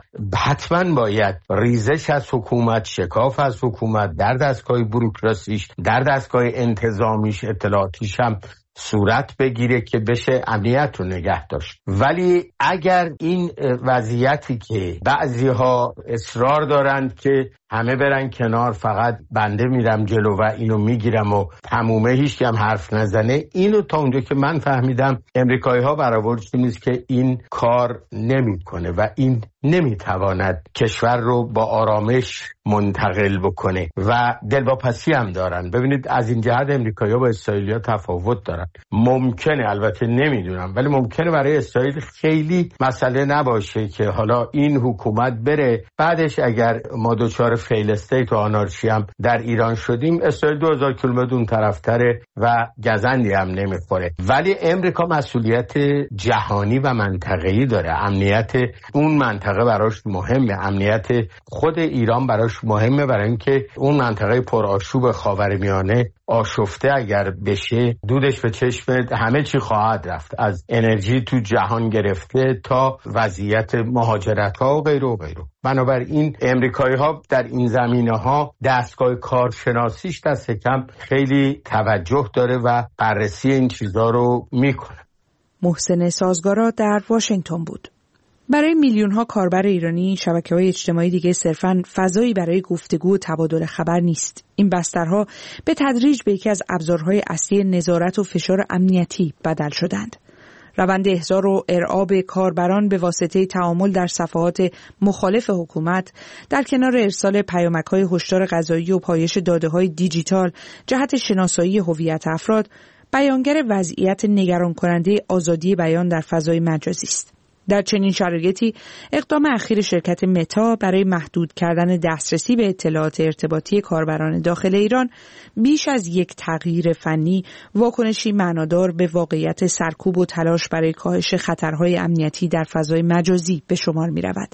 حتما باید ریزش از حکومت، شکاف از حکومت در دستگاه بوروکراسیش، در دستگاه انتظامیش، اطلاعاتیش هم صورت بگیره که بشه امنیت رو نگه داشت. ولی اگر این وضعیتی که بعضی‌ها اصرار دارند که همه برن کنار، فقط بنده میرم جلو و اینو میگیرم و تمومه، هیچ کم حرف نزنه، اینو تا اونجا که من فهمیدم امریکایی‌ها برآوردشون نیست که این کار نمیکنه و این نمیتواند کشور رو با آرامش منتقل بکنه و دلواپسی هم دارن. ببینید از این جهت امریکایی‌ها با اسرائیلی‌ها تفاوت دارن. ممکنه، البته نمیدونم، ولی ممکنه برای اسرائیل خیلی مسئله نباشه که حالا این حکومت بره، بعدش اگر ما دچار فیل استیت و آنارشی هم در ایران شدیم، اسرائیل 2000 کیلومتر اون طرفتره و گزندی هم نمیخوره. ولی امریکا مسئولیت جهانی و منطقه‌ای داره. امنیت اون منطقه براش مهمه، امنیت خود ایران براش مهمه، برای اینکه اون منطقه پرآشوب خاورمیانه آشفته اگر بشه، دودش به چشم همه چی خواهد رفت، از انرژی تو جهان گرفته تا وضعیت مهاجرت‌ها و غیره و غیره. بنابراین امریکایی‌ها در این زمینه‌ها دستگاه کارشناسیش دست کم خیلی توجه داره و بررسی این چیزا رو میکنه. محسن سازگارا در واشنگتن بود. برای میلیون‌ها کاربر ایرانی شبکه‌های اجتماعی دیگه صرفاً فضایی برای گفتگو و تبادل خبر نیست. این بسترها به تدریج به یکی از ابزارهای اصلی نظارت و فشار امنیتی بدل شدند. روند احضار و ارعاب کاربران به واسطه تعامل در صفحات مخالف حکومت در کنار ارسال پیامک‌های هشدار قضایی و پایش داده‌های دیجیتال جهت شناسایی هویت افراد بیانگر وضعیت نگران کننده آزادی بیان در فضای مجازی است. در چنین شرایطی اقدام اخیر شرکت متا برای محدود کردن دسترسی به اطلاعات ارتباطی کاربران داخل ایران بیش از یک تغییر فنی واکنشی معنادار به واقعیت سرکوب و تلاش برای کاهش خطرهای امنیتی در فضای مجازی به شمار می رود.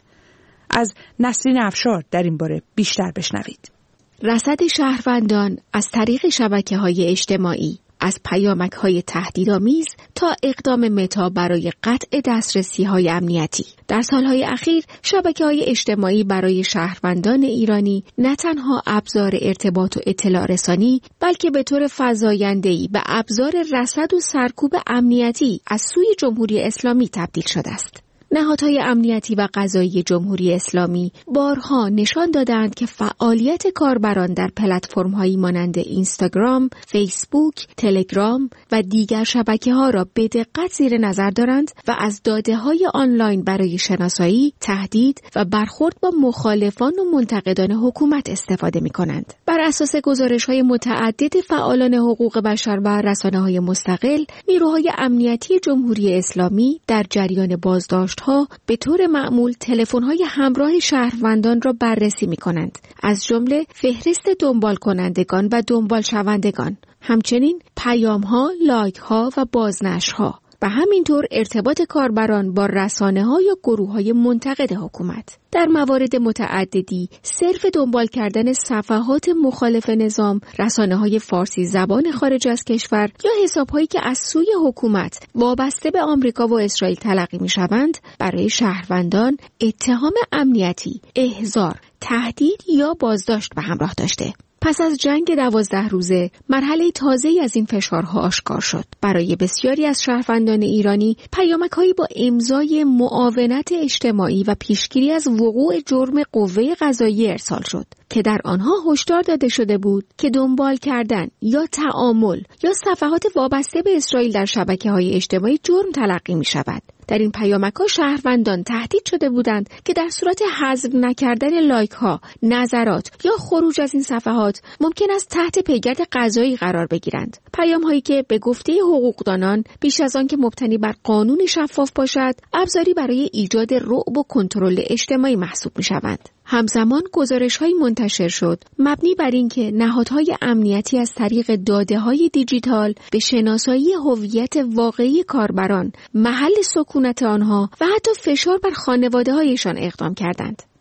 از نسرین افشار در این باره بیشتر بشنوید. رصد شهروندان از طریق شبکه‌های اجتماعی، از پیامک‌های تهدیدآمیز تا اقدام متا برای قطع دسترسی‌های امنیتی. در سالهای اخیر شبکه‌های اجتماعی برای شهروندان ایرانی نه تنها ابزار ارتباط و اطلاع رسانی، بلکه به طور فزاینده‌ای به ابزار رصد و سرکوب امنیتی از سوی جمهوری اسلامی تبدیل شده است. نهادهای امنیتی و قضایی جمهوری اسلامی بارها نشان دادند که فعالیت کاربران در پلتفرم‌هایی مانند اینستاگرام، فیسبوک، تلگرام و دیگر شبکه‌ها را به دقت زیر نظر دارند و از داده‌های آنلاین برای شناسایی، تهدید و برخورد با مخالفان و منتقدان حکومت استفاده می‌کنند. بر اساس گزارش‌های متعدد فعالان حقوق بشر و رسانه‌های مستقل، نیروهای امنیتی جمهوری اسلامی در جریان بازداشت به طور معمول تلفن‌های همراه شهروندان را بررسی می‌کنند، از جمله فهرست دنبال کنندگان و دنبال شوندگان، همچنین پیام‌ها، لایک‌ها و بازنشرها و همینطور ارتباط کاربران با رسانه‌ها یا گروه‌های منتقد حکومت. در موارد متعددی صرف دنبال کردن صفحات مخالف نظام، رسانه‌های فارسی زبان خارج از کشور یا حساب‌هایی که از سوی حکومت وابسته به آمریکا و اسرائیل تلقی می‌شوند، برای شهروندان اتهام امنیتی، احضار، تهدید یا بازداشت به همراه داشته. پس از جنگ 12 روزه مرحله تازه‌ای از این فشارها آشکار شد. برای بسیاری از شهروندان ایرانی پیامک‌هایی با امضای معاونت اجتماعی و پیشگیری از وقوع جرم قوه قضاییه ارسال شد که در آنها هشدار داده شده بود که دنبال کردن یا تعامل یا صفحات وابسته به اسرائیل در شبکه‌های اجتماعی جرم تلقی می‌شود. در این پیامک‌ها شهروندان تهدید شده بودند که در صورت حذف نکردن لایک‌ها، نظرات یا خروج از این صفحات ممکن است تحت پیگرد قضایی قرار بگیرند. پیام‌هایی که به گفته حقوقدانان بیش از آن که مبتنی بر قانون شفاف باشد، ابزاری برای ایجاد رعب و کنترل اجتماعی محسوب می‌شوند. همزمان گزارش‌هایی منتشر شد مبنی بر اینکه نهادهای امنیتی از طریق داده‌های دیجیتال به شناسایی هویت واقعی کاربران، محل سکونت آنها و حتی فشار بر خانواده‌هایشان اقدام کردند.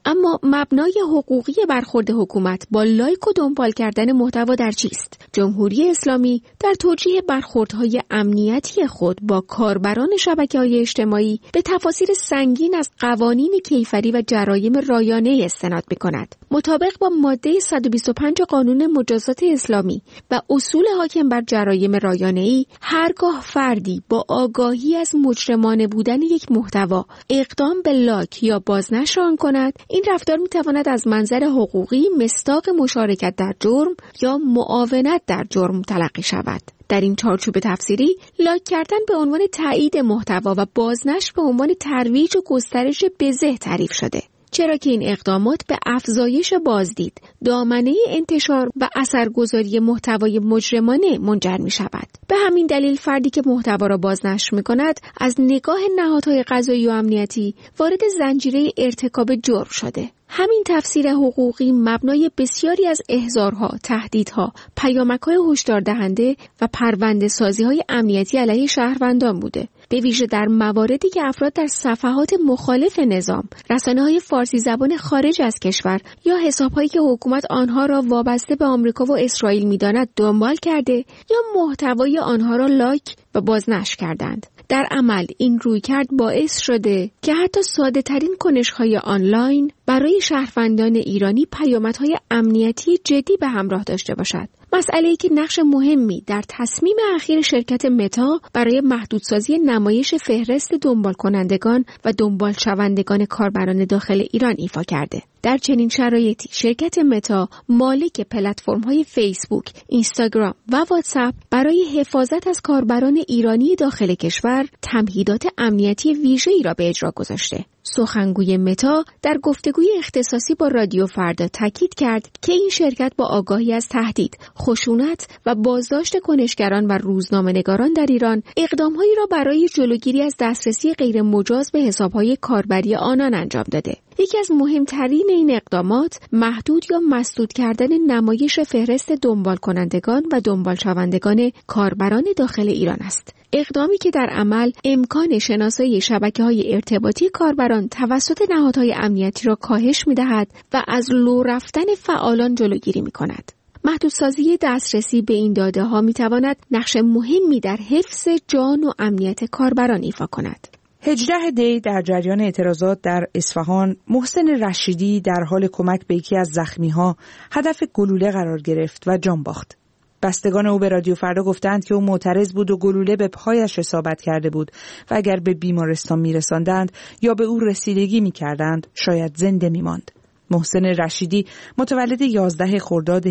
اما مبنای حقوقی برخورد حکومت با لایک و دنبال کردن محتوا در چیست؟ جمهوری اسلامی در توجیه برخوردهای امنیتی خود با کاربران شبکه‌های اجتماعی به تفاسیر سنگین از قوانین کیفری و جرایم رایانه استناد می‌کند. مطابق با ماده 125 قانون مجازات اسلامی و اصول حاکم بر جرایم رایانه‌ای، هرگاه فردی با آگاهی از مجرمانه بودن یک محتوا اقدام به لاک یا بازنشر آن کند، این رفتار می‌تواند از منظر حقوقی مصداق مشارکت در جرم یا معاونت در جرم تلقی شود. در این چارچوب تفسیری، لاک کردن به عنوان تایید محتوا و بازنشر به عنوان ترویج و گسترش بزه تعریف شده، چرا که این اقدامات به افزایش بازدید، دامنه انتشار و اثرگذاری محتوای مجرمانه منجر می شود. به همین دلیل فردی که محتوا را بازنشر می کند از نگاه نهادهای قضایی و امنیتی وارد زنجیره ارتکاب جرم شده. همین تفسیر حقوقی مبنای بسیاری از احضارها، تهدیدها، پیامک‌های هشدار دهنده و پرونده سازی‌های امنیتی علیه شهروندان بوده، به ویژه در مواردی که افراد در صفحات مخالف نظام، رسانه‌های فارسی زبان خارج از کشور یا حساب‌هایی که حکومت آنها را وابسته به آمریکا و اسرائیل می‌داند دنبال کرده یا محتوای آنها را لایک و بازنشر کردند. در عمل این رویکرد باعث شده که حتی ساده‌ترین کنش‌های آنلاین برای شهروندان ایرانی پیامدهای امنیتی جدی به همراه داشته باشد. مسئله‌ای که نقش مهمی در تصمیم اخیر شرکت متا برای محدودسازی نمایش فهرست دنبال کنندگان و دنبال شوندگان کاربران داخل ایران ایفا کرده. در چنین شرایطی شرکت متا مالک پلتفرم‌های فیسبوک، اینستاگرام و واتساپ برای حفاظت از کاربران ایرانی داخل کشور تمهیدات امنیتی ویژه‌ای را به اجرا گذاشته. سخنگوی متا در گفتگوی اختصاصی با رادیو فردا تاکید کرد که این شرکت با آگاهی از تهدید، خشونت و بازداشت کنشگران و روزنامه‌نگاران در ایران اقدام‌هایی را برای جلوگیری از دسترسی غیر مجاز به حساب‌های کاربری آنان انجام داده. یکی از مهمترین این اقدامات محدود یا مسدود کردن نمایش فهرست دنبال کنندگان و دنبال شوندگان کاربران داخل ایران است. اقدامی که در عمل امکان شناسایی شبکه‌های ارتباطی کاربران توسط نهادهای امنیتی را کاهش می‌دهد و از لو رفتن فعالان جلوگیری می‌کند. محدودسازی دسترسی به این داده‌ها می‌تواند نقش مهمی در حفظ جان و امنیت کاربران ایفا کند. 18 دی در جریان اعتراضات در اصفهان، محسن رشیدی در حال کمک به یکی از زخمی‌ها هدف گلوله قرار گرفت و جان باخت. بستگان او به رادیو فردا گفتند که او معترض بود و گلوله به پایش اصابت کرده بود و اگر به بیمارستان می‌رساندند یا به او رسیدگی می‌کردند شاید زنده می‌ماند. محسن رشیدی متولد 11 خرداد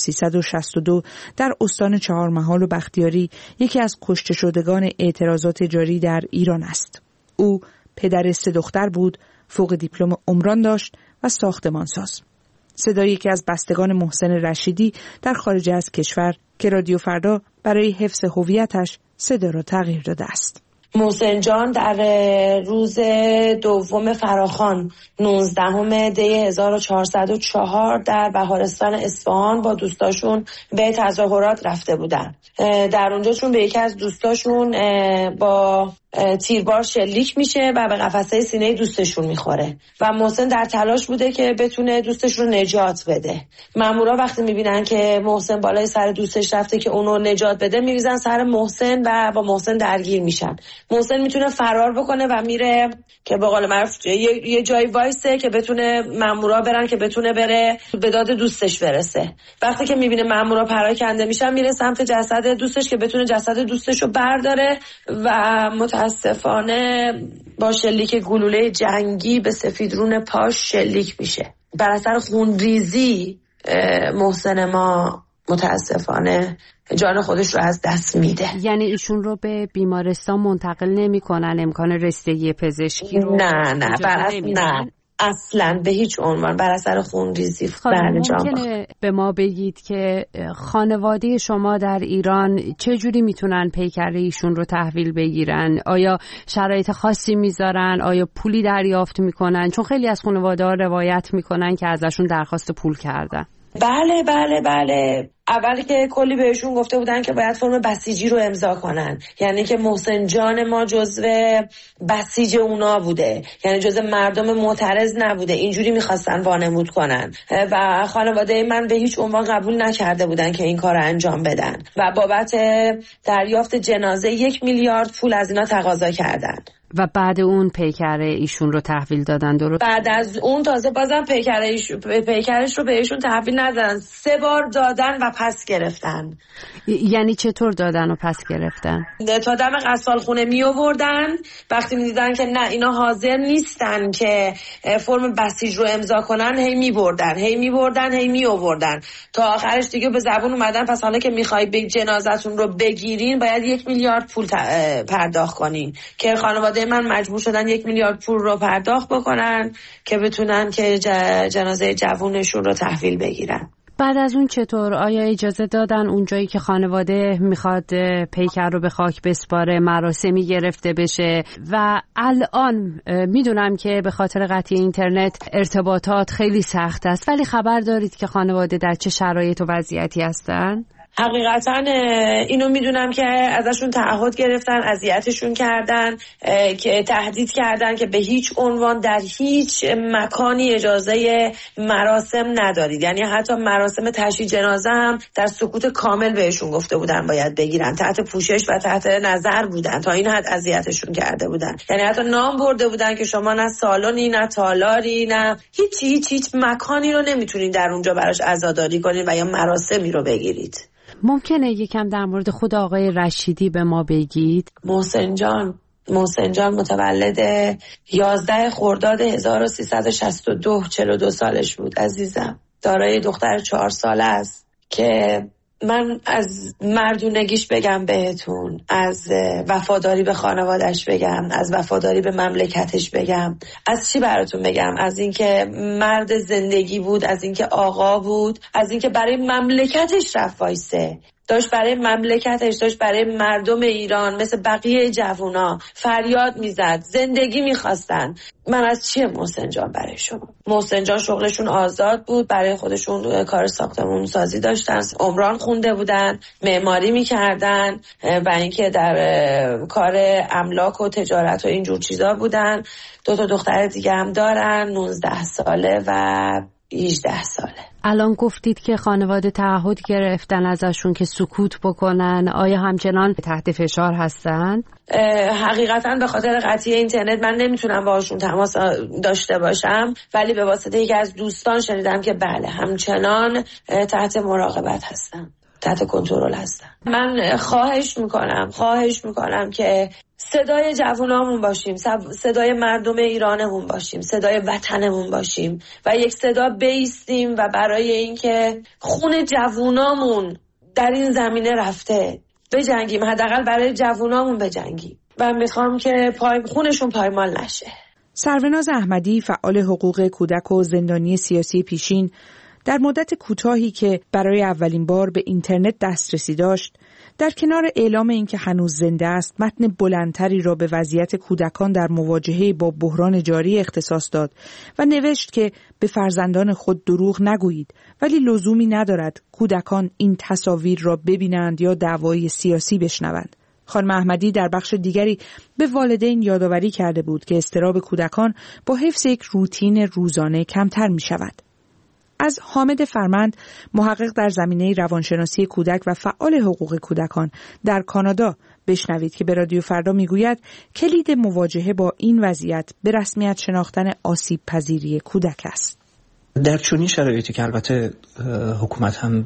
1362 در استان چهارمحال و بختیاری یکی از کشته شدگان اعتراضات جاری در ایران است. او پدر 3 دختر بود، فوق دیپلم عمران داشت و ساختمانساز. صدای یکی از بستگان محسن رشیدی در خارج از کشور که رادیو فردا برای حفظ هویتش صدا را تغییر داده است. محسن جان در روز دوم فراخوان 19 دی 1404 در بهارستان اصفهان با دوستاشون به تظاهرات رفته بودن. در اونجا چون به یکی از دوستاشون با تیربار شلیک میشه و به قفسه سینه دوستشون میخوره و محسن در تلاش بوده که بتونه دوستش رو نجات بده. مامورا وقتی میبینن که محسن بالای سر دوستش رفته که اونو نجات بده، میریزن سر محسن و با محسن درگیر میشن. محسن میتونه فرار بکنه و میره که به قول معروف یه جای وایسه که بتونه مامورا برن که بتونه بره به داد دوستش برسه. وقتی که میبینه مامورا پراکنده میشن، میره سمت جسد دوستش که بتونه جسد دوستش رو برداره و متاسفانه با شلیک گلوله جنگی به سفیدرون پاش شلیک میشه. بر اثر خونریزی محسن ما متاسفانه جان خودش رو از دست میده. یعنی ایشون رو به بیمارستان منتقل نمی‌کنن؟ امکان رسیدگی پزشکی رو نه اصلا به هیچ عنوان بر اثر خونریزی. ممکنه به ما بگید که خانواده شما در ایران چه جوری میتونن پیکر ایشون رو تحویل بگیرن؟ آیا شرایط خاصی میذارن؟ آیا پولی دریافت میکنن؟ چون خیلی از خانواده‌ها روایت میکنن که ازشون درخواست پول کردن. بله بله بله. اول که کلی بهشون گفته بودن که باید فرم بسیجی رو امضا کنن، یعنی که محسن جان ما جزو بسیج اونا بوده، یعنی جزو مردم معترض نبوده. اینجوری میخواستن وانمود کنن و خانواده من به هیچ عنوان قبول نکرده بودن که این کار رو انجام بدن و بابت دریافت جنازه 1 میلیارد پول از اینا تقاضا کردن. و بعد اون پیکر ایشون رو تحویل دادن. درست؟ بعد از اون تازه بازم پیکرش رو بهشون تحویل ندادن، 3 بار دادن و پس گرفتن. یعنی چطور دادن و پس گرفتن؟ تا دم قصال خونه می آوردن، وقتی می دیدن که نه اینا حاضر نیستن که فرم بسیج رو امضا کنن، هی می آوردن تا آخرش دیگه به زبون اومدن پس حالا که میخوای به جنازتون رو بگیرین باید 1 میلیارد پول پرداخت کنین، که خانواده من مجبور شدن 1 میلیارد پول رو پرداخت بکنن که بتونن که جنازه جوونشون رو تحویل بگیرن. بعد از اون چطور؟ آیا اجازه دادن اونجایی که خانواده میخواد پیکر رو به خاک بسپاره مراسمی گرفته بشه؟ و الان میدونم که به خاطر قطعی اینترنت ارتباطات خیلی سخت است، ولی خبر دارید که خانواده در چه شرایط و وضعیتی هستن؟ حقیقتا اینو میدونم که ازشون تعهد گرفتن، اذیتشون کردن، که تهدید کردن که به هیچ عنوان در هیچ مکانی اجازه مراسم ندارید، یعنی حتی مراسم تشییع جنازه هم در سکوت کامل بهشون گفته بودن باید بگیرن، تحت پوشش و تحت نظر بودن، تا این حد اذیتشون کرده بودن. یعنی حتی نام برده بودن که شما نه سالونی نه تالاری نه هیچ مکانی رو نمیتونید در اونجا براش عزاداری کنید و یا مراسمی رو بگیرید. ممکنه یکم در مورد خود آقای رشیدی به ما بگید؟ محسن جان متولد 11 خرداد 1362 42 سالش بود عزیزم. دارای دختر 4 ساله است که من از مردونگیش بگم بهتون، از وفاداری به خانوادش بگم، از وفاداری به مملکتش بگم، از چی براتون بگم؟ از اینکه مرد زندگی بود، از اینکه آقا بود، از اینکه برای مملکتش رفت وایسه، داشت برای مملکتش، داشت برای مردم ایران مثل بقیه جوونا فریاد میزد، زندگی میخواستن. من از چیه محسن جان برای شما؟ محسن جان شغلشون آزاد بود، برای خودشون کار ساختمون سازی داشتن، عمران خونده بودن، معماری میکردن و اینکه در کار املاک و تجارت و اینجور چیزا بودن. 2 دختر دیگه هم دارن، 19 ساله و 18 ساله. الان گفتید که خانواده تعهد گرفتن ازشون که سکوت بکنن، آیا همچنان تحت فشار هستن؟ حقیقتا به خاطر قطعی اینترنت من نمیتونم باهاشون تماس داشته باشم، ولی به واسطه یکی از دوستان شنیدم که بله همچنان تحت مراقبت هستن، تحت کنترل هستن. من خواهش میکنم که صدای جوانامون باشیم، صدای مردم ایرانمون باشیم، صدای وطنمون باشیم و یک صدا بایستیم و برای اینکه خون جوانامون در این زمینه رفته بجنگیم، حداقل برای جوانامون بجنگیم و میخوام که خونشون پایمال نشه. سروناز احمدی، فعال حقوق کودک و زندانی سیاسی پیشین، در مدت کوتاهی که برای اولین بار به اینترنت دسترسی داشت، در کنار اعلام اینکه هنوز زنده است، متن بلندتری را به وضعیت کودکان در مواجهه با بحران جاری اختصاص داد و نوشت که به فرزندان خود دروغ نگویید، ولی لزومی ندارد کودکان این تصاویر را ببینند یا دعوای سیاسی بشنوند. خانم احمدی در بخش دیگری به والدین یادآوری کرده بود که اضطراب کودکان با حفظ یک روتین روزانه کمتر می شود. از حامد فرمند، محقق در زمینه روانشناسی کودک و فعال حقوق کودکان در کانادا، بشنوید که به رادیو فردا میگوید کلید مواجهه با این وضعیت به رسمیت شناختن آسیب پذیری کودک است. در چنین شرایطی که البته حکومت هم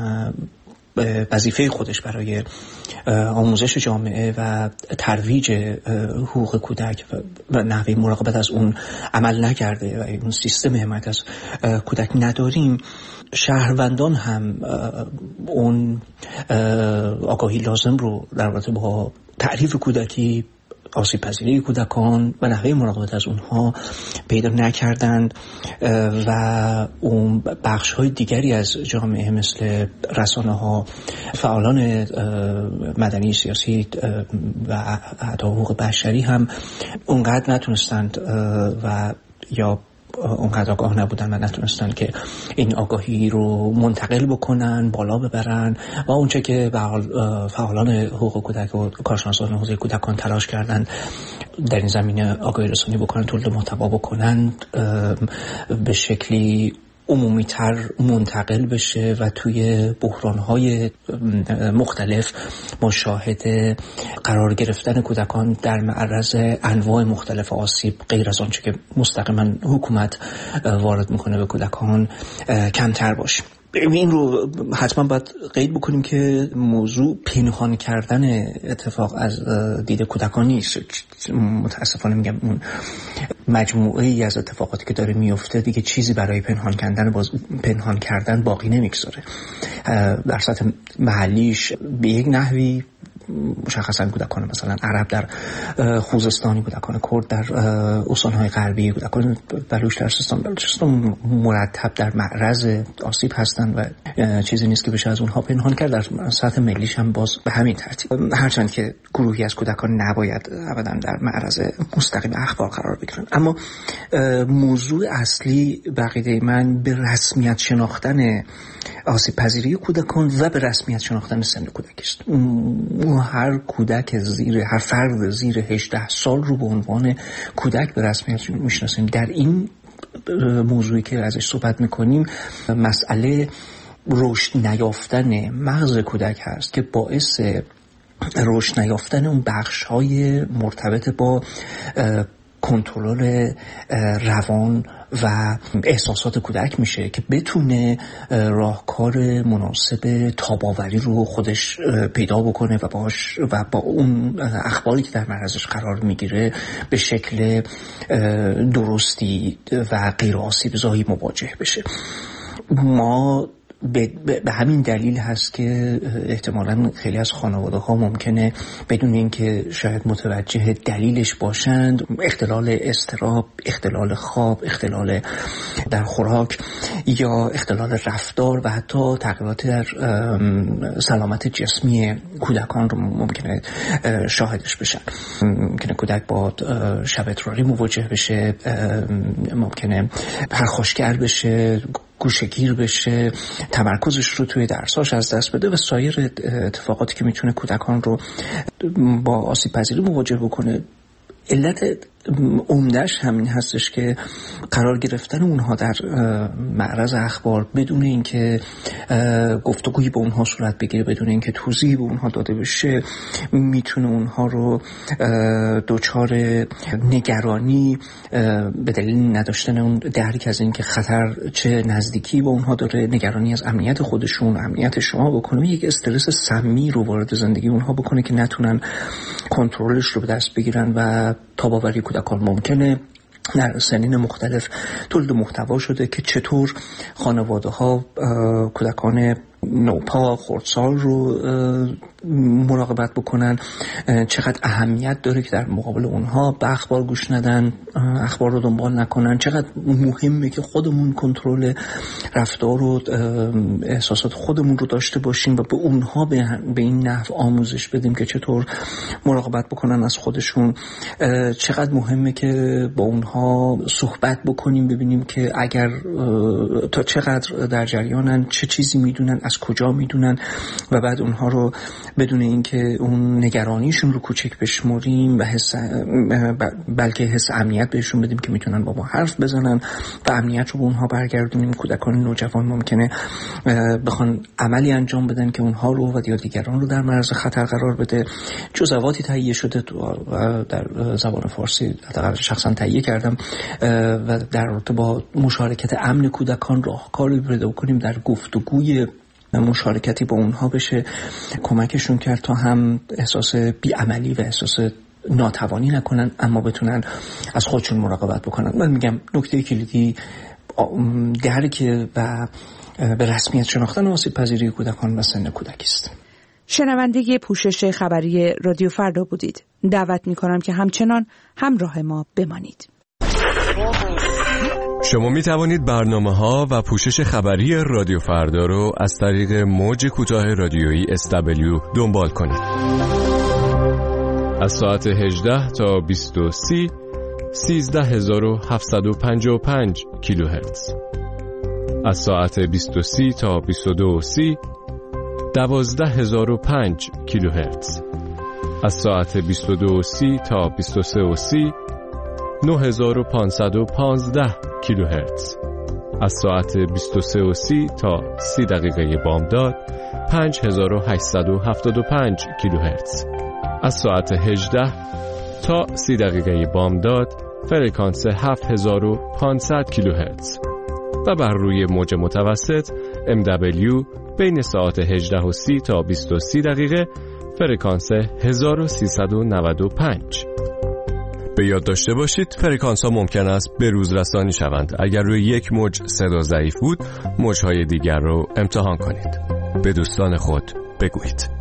وظیفه خودش برای آموزش جامعه و ترویج حقوق کودک و نحوه مراقبت از اون عمل نکرده و اون سیستم حمایت از کودک نداریم، شهروندان هم اون آگاهی لازم رو در رابطه با تعریف کودکی، آسیب پذیری کودکان و نحوه مراقبت از اونها پیدا نکردند و اون بخش‌های دیگری از جامعه مثل رسانه‌ها، فعالان مدنی سیاسی و حتی حقوق بشری هم اونقدر نتونستند و یا اونقدر آگاه نبودن و نتونستن که این آگاهی رو منتقل بکنن، بالا ببرن و اونچه که به حال فعالان حقوق کودک و کارشناسان حوزه کودکان تلاش کردن در این زمینه آگاهی رسانی بکنن، تولید محتوا بکنن، به شکلی عمومی‌تر منتقل بشه و توی بحران‌های مختلف ما شاهد قرار گرفتن کودکان در معرض انواع مختلف آسیب غیر از آنچه که مستقیما حکومت وارد میکنه به کودکان کمتر باشیم. این رو حتما باید قید بکنیم که موضوع پنهان کردن اتفاق از دید کودکان نیست. متاسفانه میگم اون مجموعه ای از اتفاقاتی که داره میفته دیگه چیزی برای پنهان کردن باقی نمیگذاره. در سطح محلیش به یک نحوی مشخصا کودکان مثلا عرب در خوزستانی، کودکان کرد در استان‌های غربی، کودکان بلوچ در سیستان مرتب در معرض آسیب هستند و چیزی نیست که بشه از اونها پنهان کرد. در سطح ملیش هم باز به همین ترتیب، هرچند که گروهی از کودکان نباید ابدا در معرض مستقیم اخبار قرار بگیرن. اما موضوع اصلی بقیده من به رسمیت شناختن آسیب پذیری کودکان و به رسمیت شناختن سن کودک است. هر کودک هر فرد زیر 18 سال رو به عنوان کودک به رسمیت میشناسیم. در این موضوعی که ازش صحبت میکنیم مسئله رشد نیافتن مغز کودک هست که باعث رشد نیافتن اون بخش‌های مرتبط با کنترل روان و احساسات کودک میشه که بتونه راهکار مناسب تاب‌آوری رو خودش پیدا بکنه و با اون اخباری که در معرضش قرار میگیره به شکل درستی و غیر آسیب‌زایی مواجه بشه. ما به همین دلیل هست که احتمالاً خیلی از خانواده‌ها ممکنه بدون اینکه شاید متوجه دلیلش باشند، اختلال اضطراب، اختلال خواب، اختلال در خوراک یا اختلال رفتار و حتی تغییراتی در سلامت جسمی کودکان رو ممکنه شاهدش بشن. ممکنه کودک با شب اضطراری مواجه بشه، ممکنه پرخاشگر بشه، گوشه‌گیر بشه، تمرکزش رو توی درساش از دست بده و سایر اتفاقاتی که میتونه کودکان رو با آسیب پذیری مواجه بکنه. علت عمده‌اش همین هستش که قرار گرفتن اونها در معرض اخبار بدون اینکه گفتگویی با اونها صورت بگیره، بدون اینکه توضیحی به اونها داده بشه، میتونه اونها رو دچار نگرانی به دلیل نداشتن اون درک از اینکه خطر چه نزدیکی با اونها داره، نگرانی از امنیت خودشون، امنیت شما بکنه، یک استرس سمی رو وارد زندگی اونها بکنه که نتونن کنترلش رو به دست بگیرن و تاب‌آوری کودکان ممکنه. در سنین مختلف تولید محتوا شده که چطور خانواده‌ها کودکان نوپا خردسال رو مراقبت بکنن، چقدر اهمیت داره که در مقابل اونها به اخبار گوش ندن، اخبار رو دنبال نکنن، چقدر مهمه که خودمون کنترل رفتار و احساسات خودمون رو داشته باشیم و به اونها به این نحو آموزش بدیم که چطور مراقبت بکنن از خودشون. چقدر مهمه که با اونها صحبت بکنیم، ببینیم که اگر تا چقدر در جریانن، چه چیزی میدونن، از کجا میدونن و بعد اونها رو بدون اینکه اون نگرانیشون رو کوچک بشمریم و بلکه حس امنیت بهشون بدیم که میتونن با ما حرف بزنن و امنیت رو به اونها برگردونیم. کودکان نوجوان ممکنه بخوان عملی انجام بدن که اونها رو و یا دیگران رو در معرض خطر قرار بده. جزواتی تهیه شده و در زبان فارسی حداقل شخصا تهیه کردم و در رابطه با مشارکت امن کودکان راهکاری پیدا کنیم در گفتگوی مشارکتی با اونها بشه، کمکشون کرد تا هم احساس بی‌عملی و احساس ناتوانی نکنن اما بتونن از خودشون مراقبت بکنن. من میگم نکته کلیدی درک و به رسمیت شناختن آسیب پذیری کودکان و سن کودکی است. شنونده پوشش خبری رادیو فردا بودید. دعوت میکنم که همچنان همراه ما بمانید. شما می توانید برنامه‌ها و پوشش خبری رادیو فردا رو از طریق موج کوتاه رادیویی SW دنبال کنید. از ساعت 18 تا 20:30 13755 کیلوهرتز. از ساعت 23 تا 22:30 12005 کیلوهرتز. از ساعت 22:30 تا 23:30 9515 کیلوهرتز. از ساعت 23:30 تا 30 دقیقه بامداد 5875 کیلوهرتز. از ساعت 18 تا 30 دقیقه بامداد فرکانس 7500 کیلوهرتز و بر روی موج متوسط MW بین ساعت 18:30 تا 20:30 دقیقه فرکانس 1395. به یاد داشته باشید فرکانس ها ممکن است به روز رسانی شوند. اگر روی یک موج صدا ضعیف بود، موج‌های دیگر رو امتحان کنید. به دوستان خود بگویید.